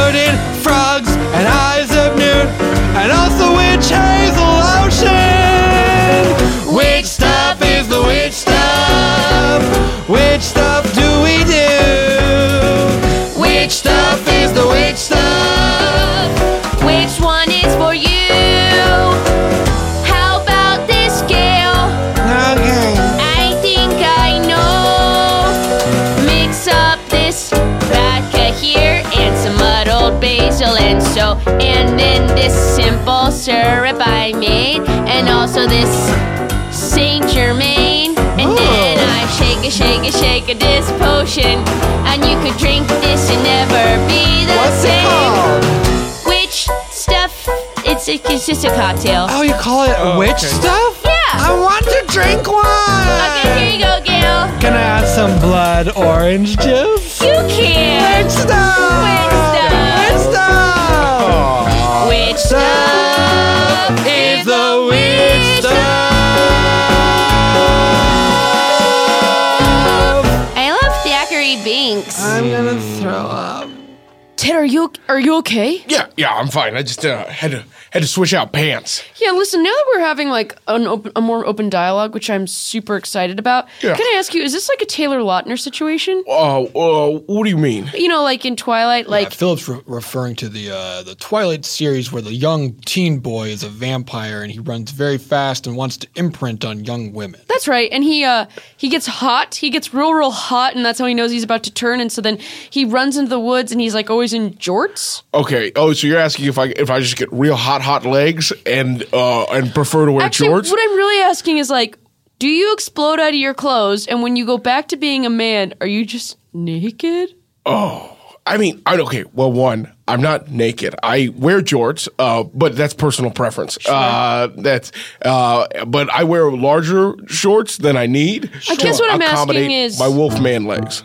covered in frogs and eyes of noon, and also witch hazel ocean. Which stuff is the witch stuff? Which stuff do we do? Which stuff is the witch stuff? Which one is for you? How about this scale? Okay. I think I know. Mix up this vodka here and some muddled basil and so, and then this simple syrup I made, and also this Saint Germain, and then I shake this potion, and you could drink this and never be the What's same. it called? Which stuff? It's just a cocktail. Oh, you call it witch stuff? Yeah. I want to drink one. Okay, here you go, Gail. Can I have some blood orange juice? You can. Witch stuff. Witch stuff. Witch stuff. Which stuff Is the witch stuff. I love Thackeray Binks. I'm gonna throw up. Ted, are you okay? Yeah, I'm fine. I just had to switch out pants. Yeah, listen, now that we're having like a more open dialogue, which I'm super excited about, Yeah. can I ask you, is this like a Taylor Lautner situation? What do you mean? You know, like in Twilight, like Philip's referring to the Twilight series where the young teen boy is a vampire and he runs very fast and wants to imprint on young women. that's right, and he gets hot, he gets real hot, and that's how he knows he's about to turn, and so then he runs into the woods and he's like always in jorts. Okay. Oh, so you're asking if I just get real hot legs and prefer to wear Actually, jorts? what I'm really asking is like, do you explode out of your clothes, and when you go back to being a man, are you just naked? I mean, okay. Well, one, I'm not naked. I wear jorts, but that's personal preference. But I wear larger shorts than I need. I guess what I'm asking accommodate is- my wolfman legs.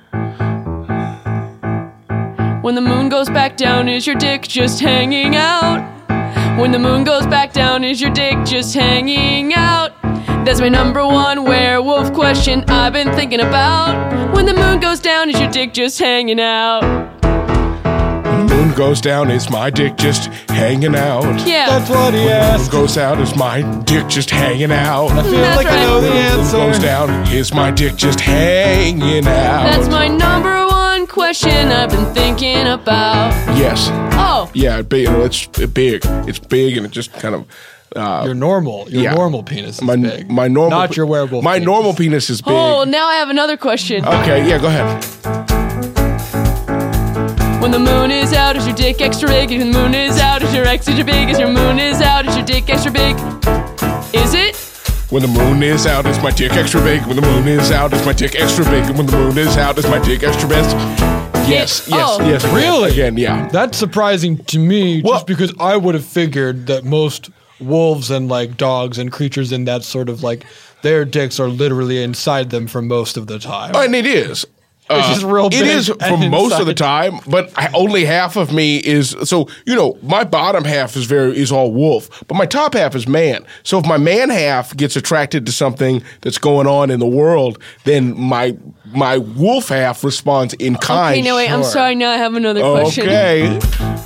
When the moon goes back down, is your dick just hanging out? When the moon goes back down, is your dick just hanging out? That's my number one werewolf question I've been thinking about. When the moon goes down, is your dick just hanging out? When the moon goes down, is my dick just hanging out? Yeah. That's what he When the moon asked. goes out, is my dick just hanging out? I feel That's like I know the right. When the moon goes answer. down, is my dick just hanging out? That's my number one question I've been thinking about. Yes. Oh, Yeah, it's big. It's big, and it just kind of. Your normal penis is big. My normal, not your werewolf. My penis. normal penis is big. oh, now I have another question. Okay, yeah, go ahead. When the moon is out, is your dick extra big? If the moon is out, is your X extra big? Is your moon is out, is your dick extra big? Is it? When the moon is out, is my dick extra big? When the moon is out, is my dick extra big? And when the moon is out, is my dick extra big? Yes, Oh. yes. Really? Again, yeah. That's surprising to me, Well- just because I would have figured that most wolves and like dogs and creatures in that sort of like their dicks are literally inside them for most of the time. And it is. It's just real big It is and for most of the inside. time, but only half of me is. So my bottom half is all wolf, but my top half is man. So if my man half gets attracted to something that's going on in the world, then my wolf half responds in kind. Okay, no, wait, I'm sorry, now I have another question. Okay.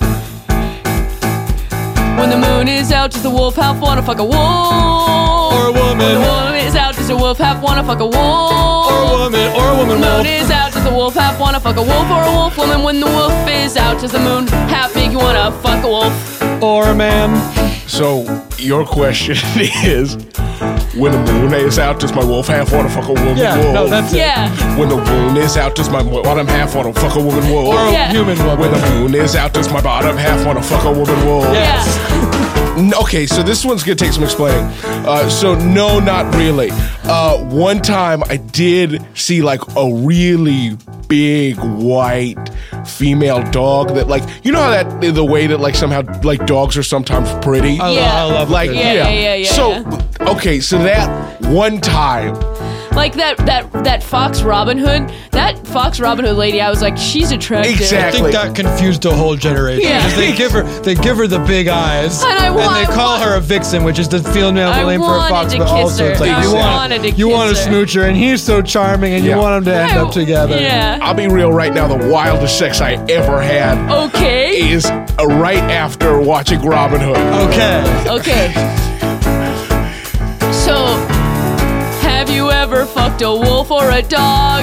When the moon is out, does the wolf half wanna fuck a wolf? Or a woman. When the moon is out, does the wolf half wanna fuck a wolf? Or a woman. Or a When woman the moon wolf. is out, does the wolf half wanna fuck a wolf or a wolf woman? When the wolf is out, does the moon half make you wanna fuck a wolf? Or a man. So your question is, when the moon is out, does my wolf half want to fuck a woman Yeah, wolf? no, that's it. Yeah. When the moon is out, does my bottom half want to fuck a woman wolf? Or a Yeah. human woman. When the moon is out, does my bottom half want to fuck a woman wolf? Yeah. Okay, so this one's gonna take some explaining. So no, not really. One time I did see like a really big white female dog that like how that the way that like somehow like dogs are sometimes pretty. I Yeah. love Like it. Yeah. So okay, so that one time Like that Fox Robin Hood. That Fox Robin Hood lady, I was like, she's attractive. I Exactly. think that confused a whole generation. Yeah. 'Cause They give her the big eyes, And they call her a vixen, which is the female name for a wanted fox. to But kiss also, her. it's like I you wanted to want to kiss her. smooch her, and he's so charming, and Yeah. you want them to end up together. Yeah. I'll be real right now. The wildest sex I ever had Okay. is right after watching Robin Hood. Okay. Okay. So, have you ever fucked a wolf or a dog?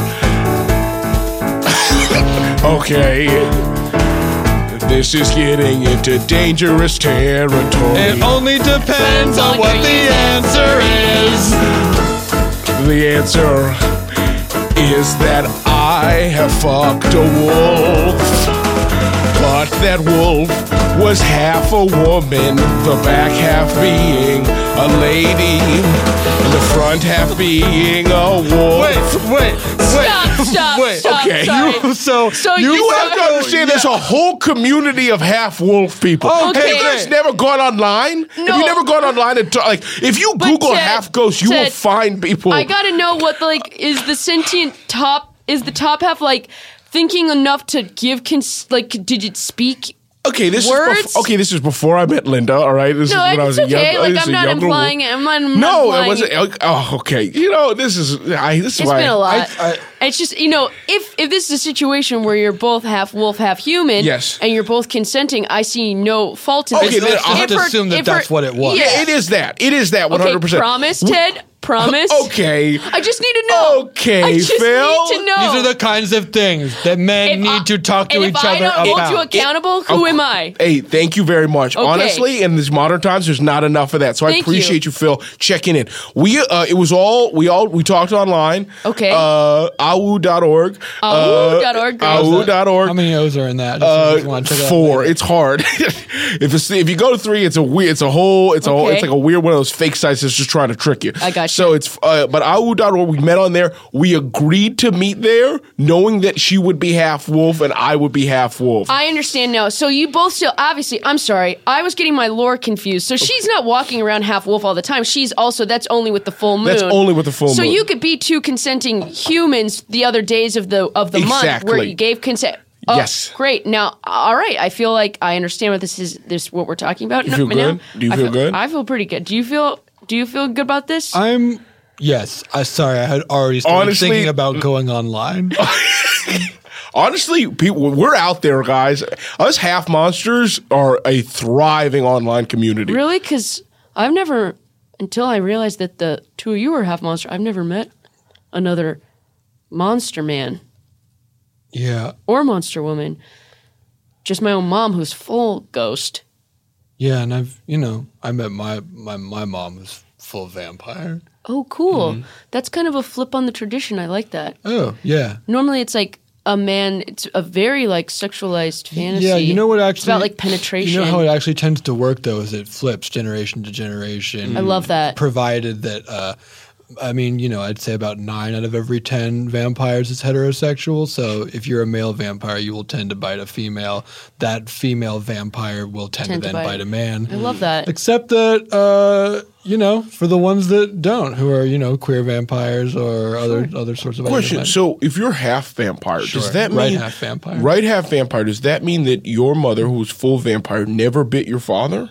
Okay. This is getting into dangerous territory. It only depends on what the answer is. The answer is that I have fucked a wolf. But that wolf was half a woman, the back half being a lady, and the front half being a wolf. Wait. Stop. Okay. Sorry. So You have to understand there's a whole community of half wolf people. Okay. Have you guys never gone online? No. Have you never gone online and like if you But Google Ted, half ghost, you will Ted, find people. I gotta know what is the sentient top, is the top half like thinking enough to give, did it speak? Okay, this Words? this is before I met Linda. All right, this is No, when I was it's a young. okay. Like, this is I'm a not younger implying wo- it. I'm not No, implying it wasn't. Oh, okay. You know, this is. This is It's why. been a lot. I- It's just, if this is a situation where you're both half wolf, half human, Yes. and you're both consenting, I see no fault in Okay, this. then I'll have to assume that that's what it was. Yeah, it is that. It is that. 100%. Okay, promise, Ted. Promise. Okay. I just need to know. Okay, I just Phil. need to know. These are the kinds of things that men need to talk to and each if other I don't hold you about. accountable, who am I? Hey, thank you very much. Okay. Honestly, in these modern times, there's not enough of that. So I Thank appreciate you, Phil, checking in. We talked online. Okay. AWU.org. AWU.org, girls. AWU.org. How many O's are in that? Just wanna check it out 4. later. It's hard. if you go to 3, it's like a weird one of those fake sites that's just trying to trick you. I got you. So it's but AWU.org. We met on there. We agreed to meet there, knowing that she would be half wolf and I would be half wolf. I understand now. So you both still, obviously, I'm sorry, I was getting my lore confused. So she's not walking around half wolf all the time. That's only with the full moon. That's only with the full So moon. you could be two consenting humans the other days of the month where Exactly. you gave consent. Oh, Yes. Great. Now, all right. I feel like I understand what this is. This what we're talking about. You feel good? Do you feel good? I feel pretty good. Do you feel good about this? Yes. Sorry, I had already started Honestly- thinking about going online. Honestly, people, we're out there, guys. Us half monsters are a thriving online community. Really? Because I've never, until I realized that the two of you are half monster, I've never met another monster man Yeah. or monster woman. Just my own mom, who's full ghost. Yeah, and I met my mom was full vampire. Oh, cool. Mm-hmm. That's kind of a flip on the tradition. I like that. Oh, yeah. Normally it's like a man, it's a very like sexualized fantasy. Yeah, you know what actually It's about like penetration. You know how it actually tends to work though is it flips generation to generation. I love that. Provided that I'd say about 9 out of every 10 vampires is heterosexual. So if you're a male vampire, you will tend to bite a female. That female vampire will tend to then bite a man. I love that. Except that, for the ones that don't, who are, queer vampires or other sorts of Question. other So if you're half vampire, does that mean Right half vampire. Right half vampire, does that mean that your mother, who was full vampire, never bit your father?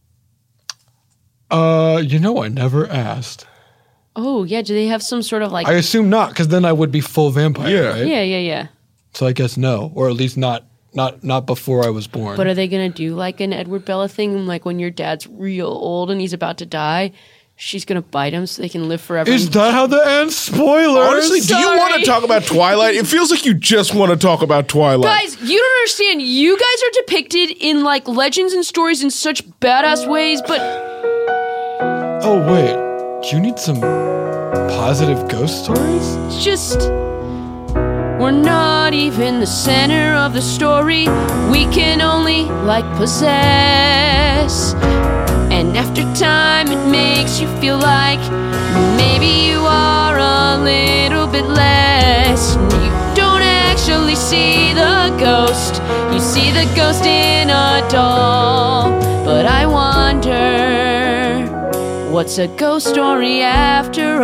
I never asked. Oh, yeah. Do they have some sort of like. I assume not, because then I would be full vampire, Yeah. right? Yeah. So I guess no, or at least not before I was born. But are they going to do like an Edward Bella thing? Like when your dad's real old and he's about to die, she's going to bite him so they can live forever. Is that how the ends? Spoilers. Honestly, do you want to Sorry. talk about Twilight? It feels like you just want to talk about Twilight. Guys, you don't understand. You guys are depicted in like legends and stories in such badass ways, but Oh wait, do you need some positive ghost stories? it's just. We're not even the center of the story. We can only like possess. And after time, it makes you feel like maybe you are a little bit less. You don't actually see the ghost. You see the ghost in a doll. But I wonder, what's a ghost story after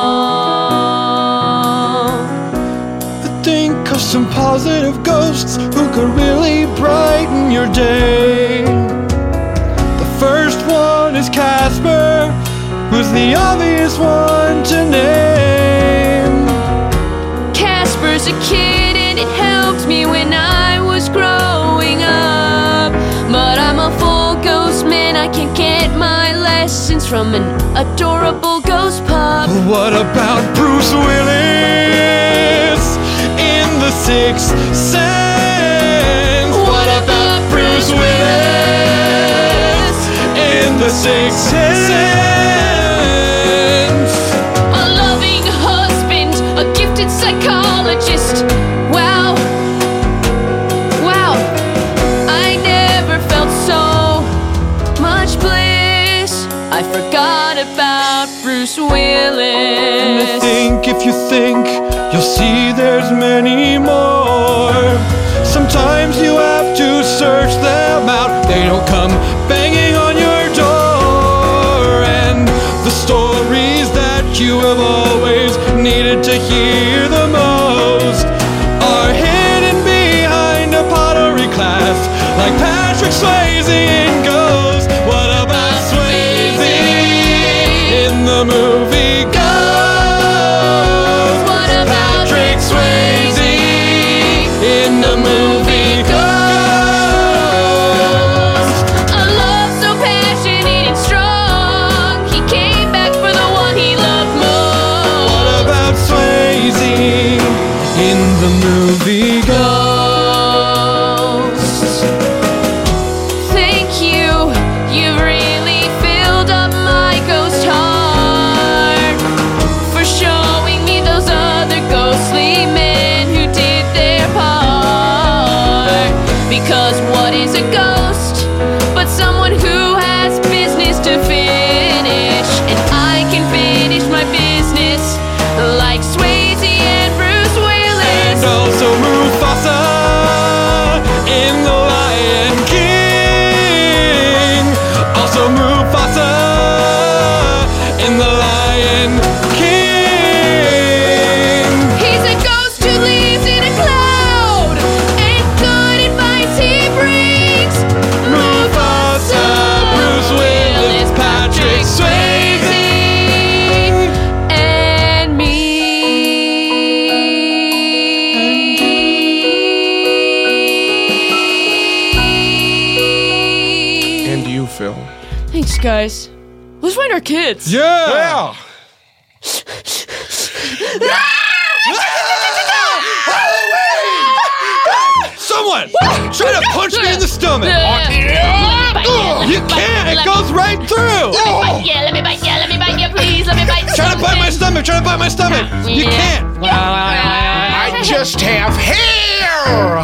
all? Think of some positive ghosts who could really brighten your day. The first one is Casper, who's the obvious one to name. Casper's a kid and it helped me when I was growing up. But I'm a full ghost man, I can't get my lessons from an adorable ghost pup. What about Bruce Willis in The Sixth Sense? What about Bruce Willis in The Sixth Sense? A loving husband, a gifted psychologist. Wow. Wow. I never felt so much bliss. I forgot about Bruce Willis. And I think if you think, you'll see there's many more. Sometimes you have to search them out. They don't come banging on your door. And the stories that you have always needed to hear the most are hidden behind a pottery class, like Patrick Swayze in Ghost. What about Swayze in the movie Ghost? What about Patrick Swayze in the movie Ghost? a love so passionate and strong? He came back for the one he loved most. What about Swayze in the movie Ghost? Thank you. You've really filled up my ghost heart for showing me those other ghostly men who did their part. Because what is a ghost but someone who has business to finish? And I can finish my business like Swayze and Bruce Willis. And also Mufasa in The Lion King. Also Mufasa in The Lion King. He's a ghost who lives in a cloud, and good advice he brings. Mufasa, Bruce Willis, Patrick Swayze, and me. And you, Phil. Thanks, guys. Let's find our kids. Yeah. Someone try to punch me in the stomach. You can't. It goes right through. Let me bite you, please. Let me bite you. Try to bite my stomach. Try to bite my stomach. You can't. I just have hair!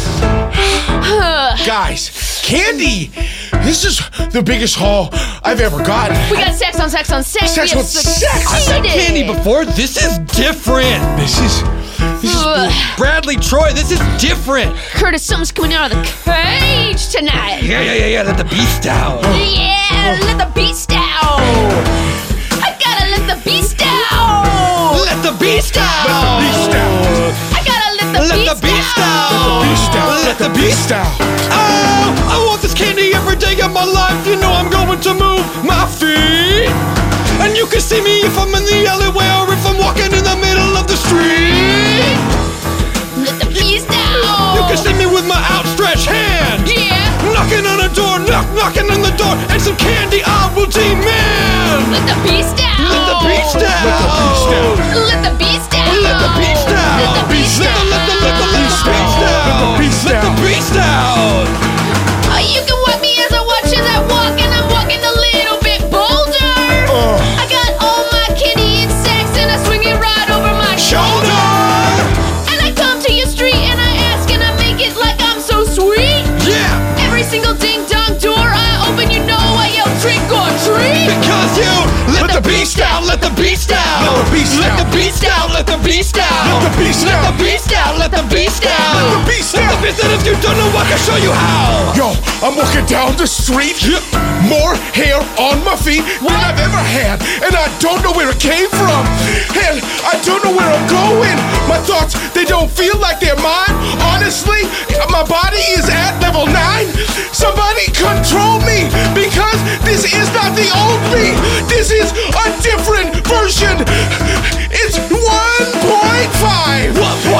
Guys, candy! This is the biggest haul I've ever gotten. We got sex on sex on sex. Sex We on have sex. I've succeeded. had candy before. This is different. This is Bradley Troy, this is different. Curtis, something's coming out of the cage tonight. Yeah. Let the beast out. Yeah, let the beast out. I gotta let the beast out. Let the beast out. I gotta let the beast out. Let the beast out. Oh, I want this candy every day of my life. You know I'm going to move my feet. And you can see me if I'm in the alleyway or if I'm walking in the middle of the street. Let the beast out. You can see me with my outstretched hand. Yeah. Knocking on a door, knocking on the door, and some candy I will demand. Let the beast out. Let the beast out. Let the beast out. Let the beast out. Let the beast out. Let the beast out. Let the beast out. You can walk me as I watch as I walk, and I'm walking a little bit bolder. I got all my kitty insects, and I swing it right over my shoulder. And I come to your street, and I ask, and I make it like I'm so sweet. Yeah. Every single ding dong door I open, you know I yell trick or treat. Because you let the beast out. Let the beast out. Let the beast out. Let the beast out. Let the beast out. Let the beast out. Let the beast out. Let the beast out. Let the beast out. If you don't know, I can show you how. Yo, I'm walking down the street. More hair on my feet than I've ever had. And I don't know where it came from. And I don't know where I'm going. My thoughts, they don't feel like they're mine. Honestly, my body is at level 9. Somebody control me, because this is not the old me. This is a different version. It's 1.5. 1.5. 1.5.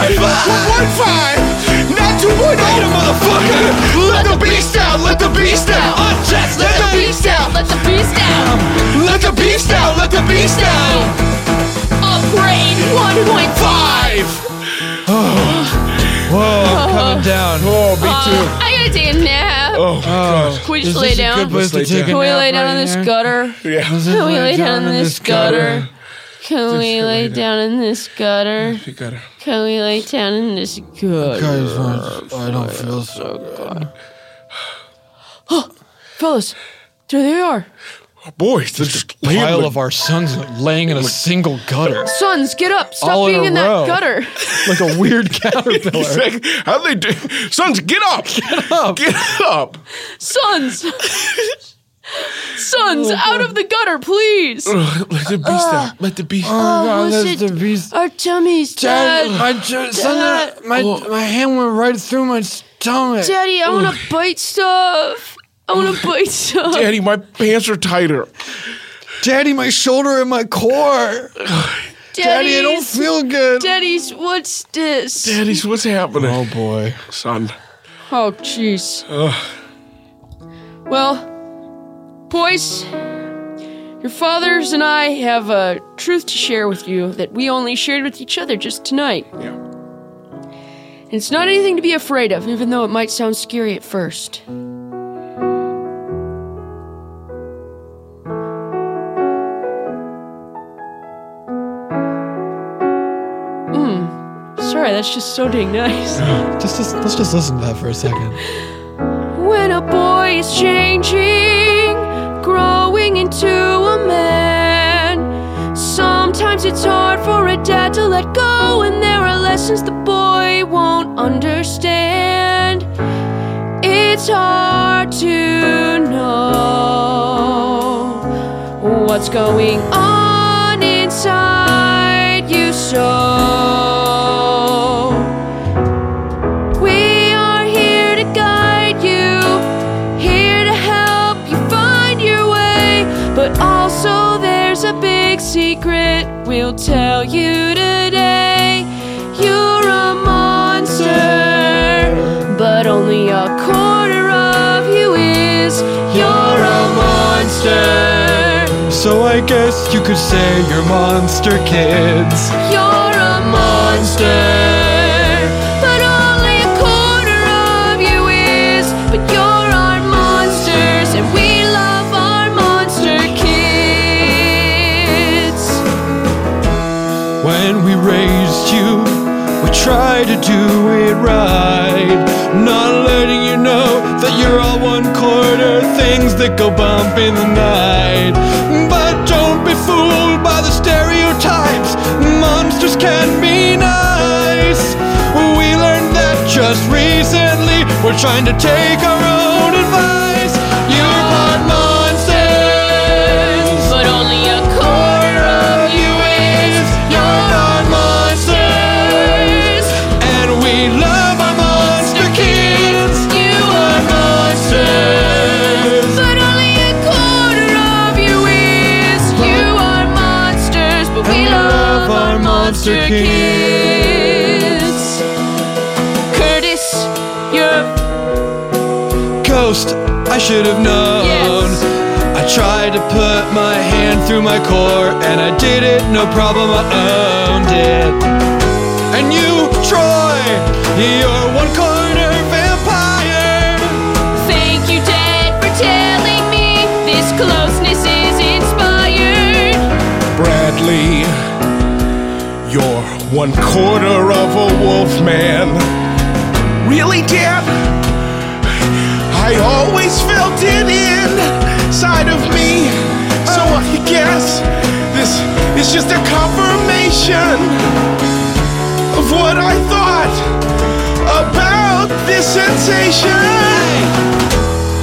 Not 2.0. Motherfucker. Let the beast out. Let the beast out. Let the beast out. Let the beast out. Let the beast out. Let the beast out. Upgrade 1.5. Whoa, coming down. Oh, me too. I gotta take a nap. Oh, God. Can we just Is lay this a down? good place to Let's lay take a down. Can we nap lay down right in this here? gutter? Yeah. Can we lay down in this gutter? Can we Just lay lay down in this gutter? You gotta. Can we lay down in this gutter? Guys, I don't feel so good. Fellas, there they are. Boys, they're just Pile of our sons laying in a single gutter. Sons, get up. Stop All in being a in row. that gutter. Like a weird caterpillar. How they do? Sons, get up! Get up. Get up! Sons. Sons, out of the gutter, please. Let the beast out. Let the beast out. God, what's that's it? the beast. Our tummies, Dad. My hand went right through my stomach. Daddy, I want to bite stuff. I want to bite stuff. Daddy, my pants are tighter. Daddy, my shoulder and my core. Daddy, I don't feel good. Daddy's, what's this? Daddy's, what's happening? Oh boy. Son. Oh, jeez. Well, boys, your fathers and I have a truth to share with you that we only shared with each other just tonight. Yeah. And it's not anything to be afraid of, even though it might sound scary at first. Sorry, that's just so dang nice. Let's just listen to that for a second. When a boy is changing, growing into a man, sometimes it's hard for a dad to let go, and there are lessons the boy won't understand. It's hard to know what's going on inside you, so also, there's a big secret we'll tell you today. You're a monster, but only a quarter of you is. You're a monster. So I guess you could say you're monster kids. You're a monster, but only a quarter of you is. But you're our monsters, and we love our monster kids. When we raised you, we tried to do it right, not letting you know that you're all 1/4 things that go bump in the night. But don't be fooled by the stereotypes. Monsters can be nice. We learned that just recently. We're trying to take our own advice. You're part monsters, But only a quarter of you is. You're our monsters, and we love our monster kids. you are monsters. But only a quarter of you is. You are monsters, but we love our monster kids. Curtis, you're Ghost, I should have known. Yes. I tried to put my hand through my core, and I did it, no problem, I owned it. And you, Troy, you're 1/4 vampire. Thank you, Dad, for telling me this closeness is inspired. Bradley, you're 1/4 of a wolf man. Really, Dad? I always felt it inside of me. So I guess this is just a confirmation of what I thought about this sensation.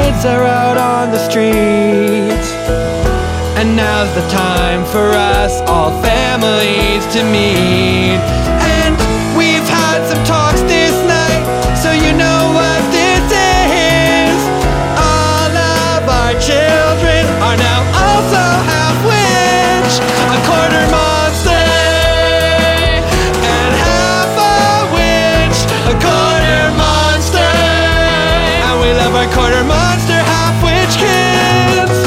kids are out on the streets. And now's the time for us, all families, to meet. And we've had some talks this night, so you know what this is. All of our children are now also half witch, a quarter monster, and half a witch, a quarter monster. And we love our quarter monster, half witch kids.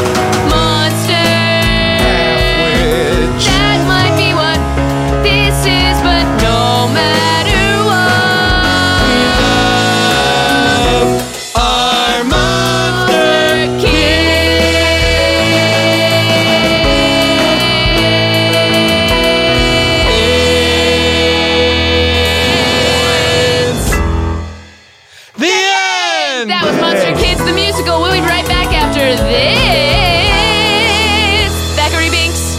That might be what this is, but no matter what, We love our monster kids. The end! that was Monster Kids the musical. We'll be right back after this. Thackeray Binks.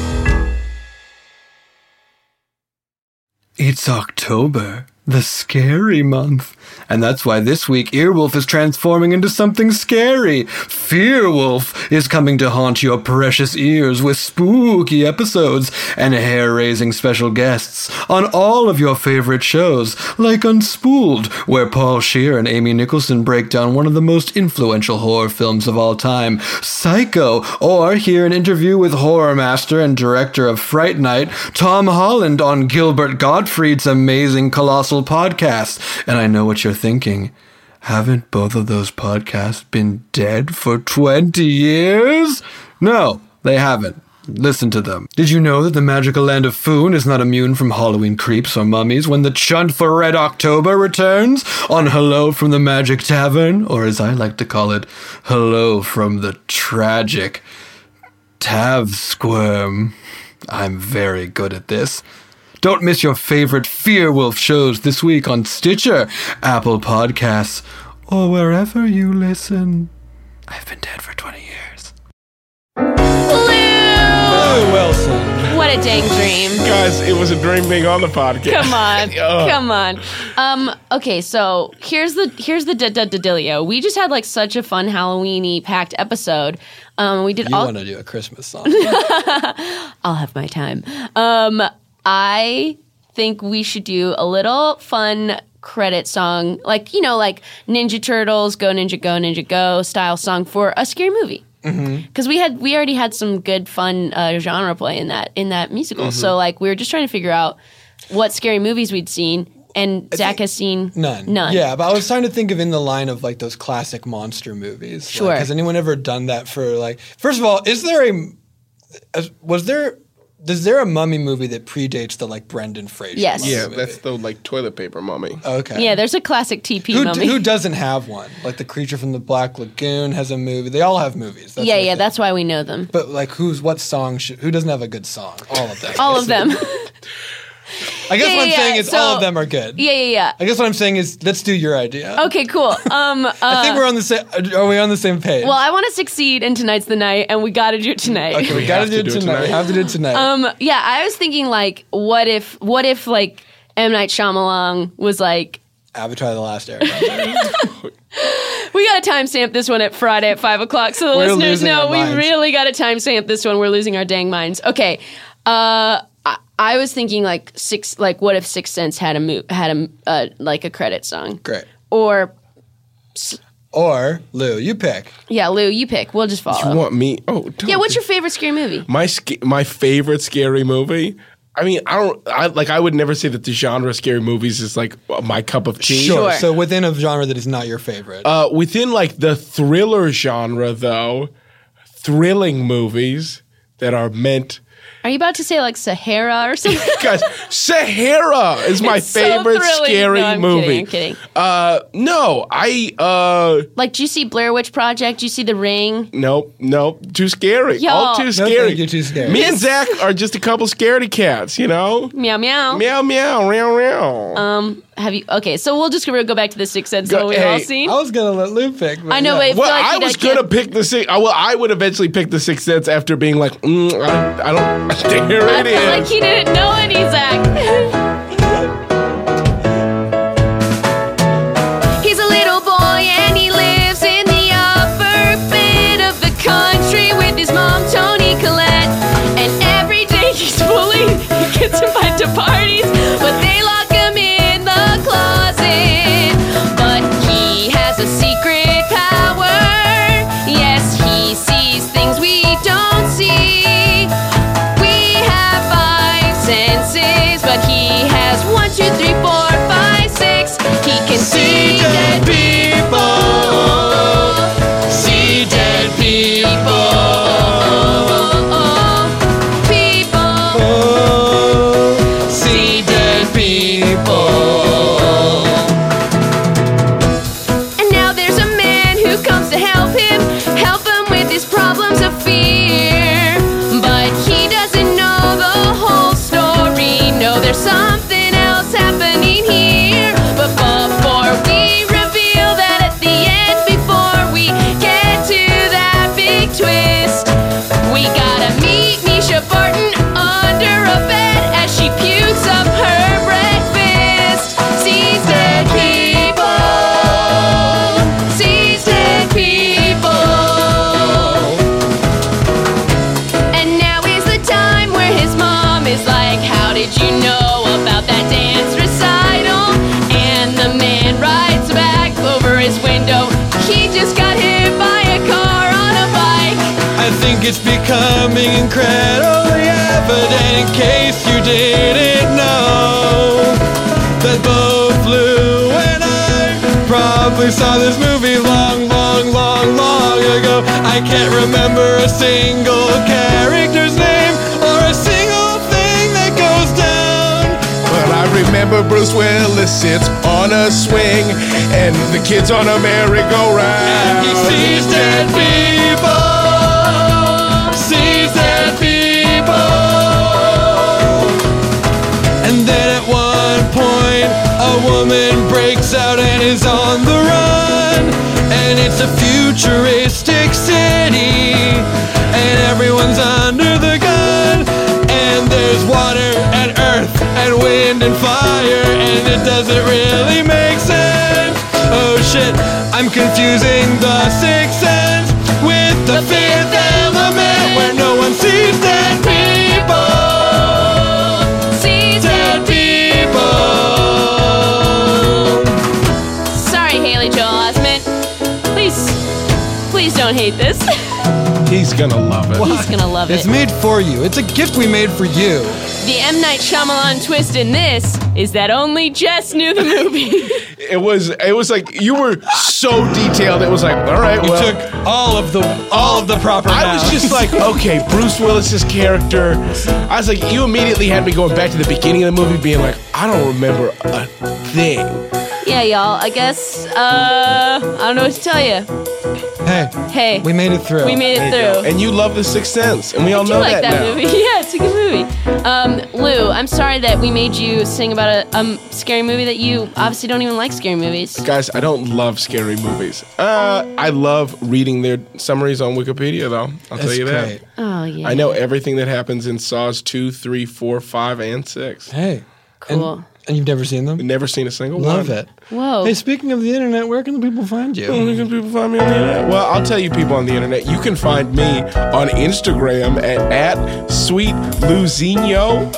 It's October, the scary month. And that's why this week Earwolf is transforming into something scary. Fearwolf is coming to haunt your precious ears with spooky episodes and hair-raising special guests on all of your favorite shows, like Unspooled, where Paul Scheer and Amy Nicholson break down one of the most influential horror films of all time, Psycho, or hear an interview with horror master and director of Fright Night, Tom Holland, on Gilbert Gottfried's amazing Colossal podcast. And I know what you're thinking. Haven't both of those podcasts been dead for 20 years? No, they haven't. Listen to them. Did you know that the magical land of Foon is not immune from Halloween creeps or mummies when the Chunt for Red October returns on Hello from the Magic Tavern, or as I like to call it, Hello from the Tragic Tav Squirm? I'm very good at this. Don't miss your favorite Fearwolf shows this week on Stitcher, Apple Podcasts, or wherever you listen. I've been dead for 20 years. Lou! Wilson. What a dang dream. Guys, it was a dream being on the podcast. Come on. Ugh. Come on. Okay, so here's the dealio. We just had like such a fun Halloween-y packed episode. We did You all want to do a Christmas song. I'll have my time. I think we should do a little fun credit song, like, you know, like Ninja Turtles, Go Ninja Go style song for a scary movie. Because we already had some good fun genre play in that musical. So like we were just trying to figure out what scary movies we'd seen, and Zach has seen None. Yeah, but I was trying to think of in the line of like those classic monster movies. Sure. Has anyone ever done that for like? First of all, is there is there a mummy movie that predates the like Brendan Fraser? Yes. mummy Yeah, movie? that's the like toilet paper mummy. Okay. Yeah, there's a classic TP mummy. Who doesn't have one? Like The Creature from the Black Lagoon has a movie. They all have movies. That's yeah, that's why we know them. But like, what song? Who doesn't have a good song? All of them. All of them. I guess Yeah, what I'm yeah, saying is so- all of them are good. Yeah. I guess what I'm saying is let's do your idea. Okay, cool. I think we're on the same. Are we on the same page? Well, I want to succeed, and tonight's the night, and we got to do it tonight. Okay, we gotta do it tonight. We have to do it tonight. Yeah, I was thinking like, what if like M. Night Shyamalan was like, Avatar: The Last Airbender. we got to timestamp this one at Friday at 5:00, so the We're listeners losing know our we minds. really got to timestamp this one. We're losing our dang minds. Okay, I was thinking like what if Sixth Sense had like a credit song? Great. Or Or Lou, you pick. yeah, Lou, you pick. We'll just follow. You want me? Oh, don't. Yeah, what's your favorite scary movie? my favorite scary movie? I mean, I would never say that the genre of scary movies is like my cup of tea. Sure. So within a genre that is not your favorite. Within like the thriller genre, though, thrilling movies that are meant. Are you about to say like Sahara or something? Guys, Sahara is my It's so favorite thrilling. scary No, I'm movie. kidding. No, Like, do you see Blair Witch Project? Do you see The Ring? nope, too scary. Y'all. All too no, scary. thank you, too scary. Me and Zach are just a couple scaredy cats, you know? Meow meow. Meow, meow, meow, meow. Have you? Okay, so we'll just go back to the Sixth Sense that we've all hey, seen. I was gonna let Lou pick. But I know, yeah. but I feel Well, like I you was can't- gonna pick the Sixth. Well, I would eventually pick the Sixth Sense after being like, I don't. There I it feel like is. he didn't know any, Zach. He's a little boy and he lives in the upper think it's becoming incredibly evident, in case you didn't know, that both Lou and I probably saw this movie long ago. I can't remember a single character's name or a single thing that goes down. But I remember Bruce Willis sits on a swing and the kids on a merry-go-round. And he sees dead people. Sees dead people. And then at one point, a woman breaks out and is on the run. And it's a futuristic city. And everyone's under the gun. And there's water and earth and wind and fire. And it doesn't really make sense. Oh shit, I'm confusing the Sixth Sense with the Fifth Element, where no one sees dead people. Sees Dead people. Sorry, Haley Joel Osment. Please don't hate this. He's gonna love it. He's gonna love It's it. made for you. It's a gift we made for you. The M. Night Shyamalan twist in this is that only Jess knew the movie. It was like you were so detailed. It was like, all right, You well, took all of the proper I was nouns. just like, okay, Bruce Willis's character. I was like, you immediately had me going back to the beginning of the movie, being like, I don't remember a thing. Yeah, y'all. I guess, I don't know what to tell you. Hey. We made it through. We made it through. And you love The Sixth Sense, and we all I do know like that now. movie. Yeah, it's a good movie. Lou, I'm sorry that we made you sing about a scary movie that you obviously don't even like scary movies. Guys, I don't love scary movies. I love reading their summaries on Wikipedia, though. I'll tell you that. Great. Oh, yeah. I know everything that happens in Saws 2, 3, 4, 5, and 6. Hey. Cool. And you've never seen them? Never seen a single Love one. it. Whoa. Hey, speaking of the internet, where can the people find you? Where can people find me on the internet? Well, I'll tell you people on the internet. You can find me on Instagram at SweetLouzinho,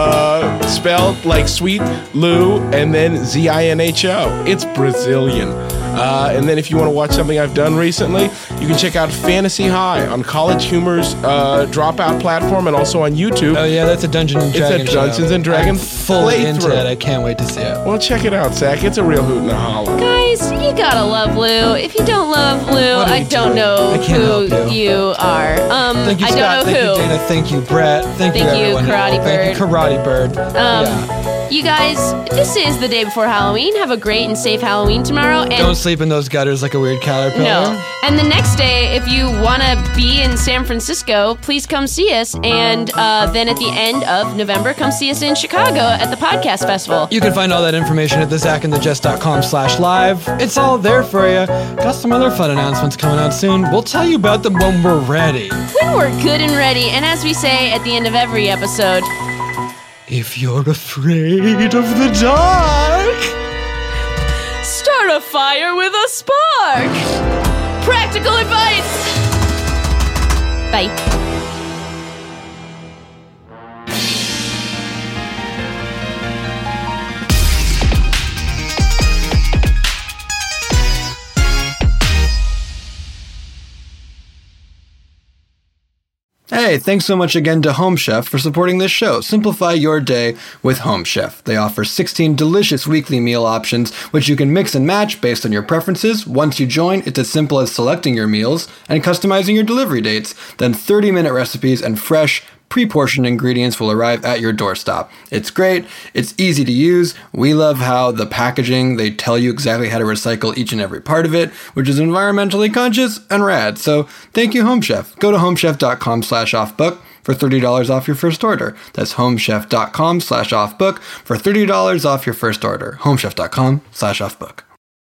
spelled like Sweet Lou and then Zinho. It's Brazilian. And then if you want to watch something I've done recently, you can check out Fantasy High on College Humor's Dropout platform and also on YouTube. Oh yeah, that's a Dungeons and Dragons It's a Dungeons show. and Dragons I'm fully into playthrough. it. I can't wait to see it. Well, check it out, Zach. It's a real hoot and a holler. Guys, you gotta love Lou. If you don't love Lou, What are I you don't doing? know I can't who help you are. Thank you, I Scott. don't know Thank who. you, Dana. Thank you, Brett. Thank you, Thank you, everyone. Karate Thank you, Karate Bird. Yeah. You guys, this is the day before Halloween. Have a great and safe Halloween tomorrow. And Don't sleep in those gutters like a weird caterpillar. no. And the next day, if you want to be in San Francisco, please come see us. And then at the end of November, come see us in Chicago at the Podcast Festival. You can find all that information at thezachandthejess.com/live. It's all there for you. Got some other fun announcements coming out soon. We'll tell you about them when we're ready. When we're good and ready, and as we say at the end of every episode, If you're afraid of the dark, start a fire with a spark. Practical advice. Bye. Hey, thanks so much again to Home Chef for supporting this show. Simplify your day with Home Chef. They offer 16 delicious weekly meal options, which you can mix and match based on your preferences. Once you join, it's as simple as selecting your meals and customizing your delivery dates. Then 30-minute recipes and fresh, pre-portioned ingredients will arrive at your doorstep. It's great. It's easy to use. We love how the packaging, they tell you exactly how to recycle each and every part of it, which is environmentally conscious and rad. So thank you, Home Chef. Go to homechef.com/offbook for $30 off your first order. That's homechef.com/offbook for $30 off your first order. homechef.com/offbook.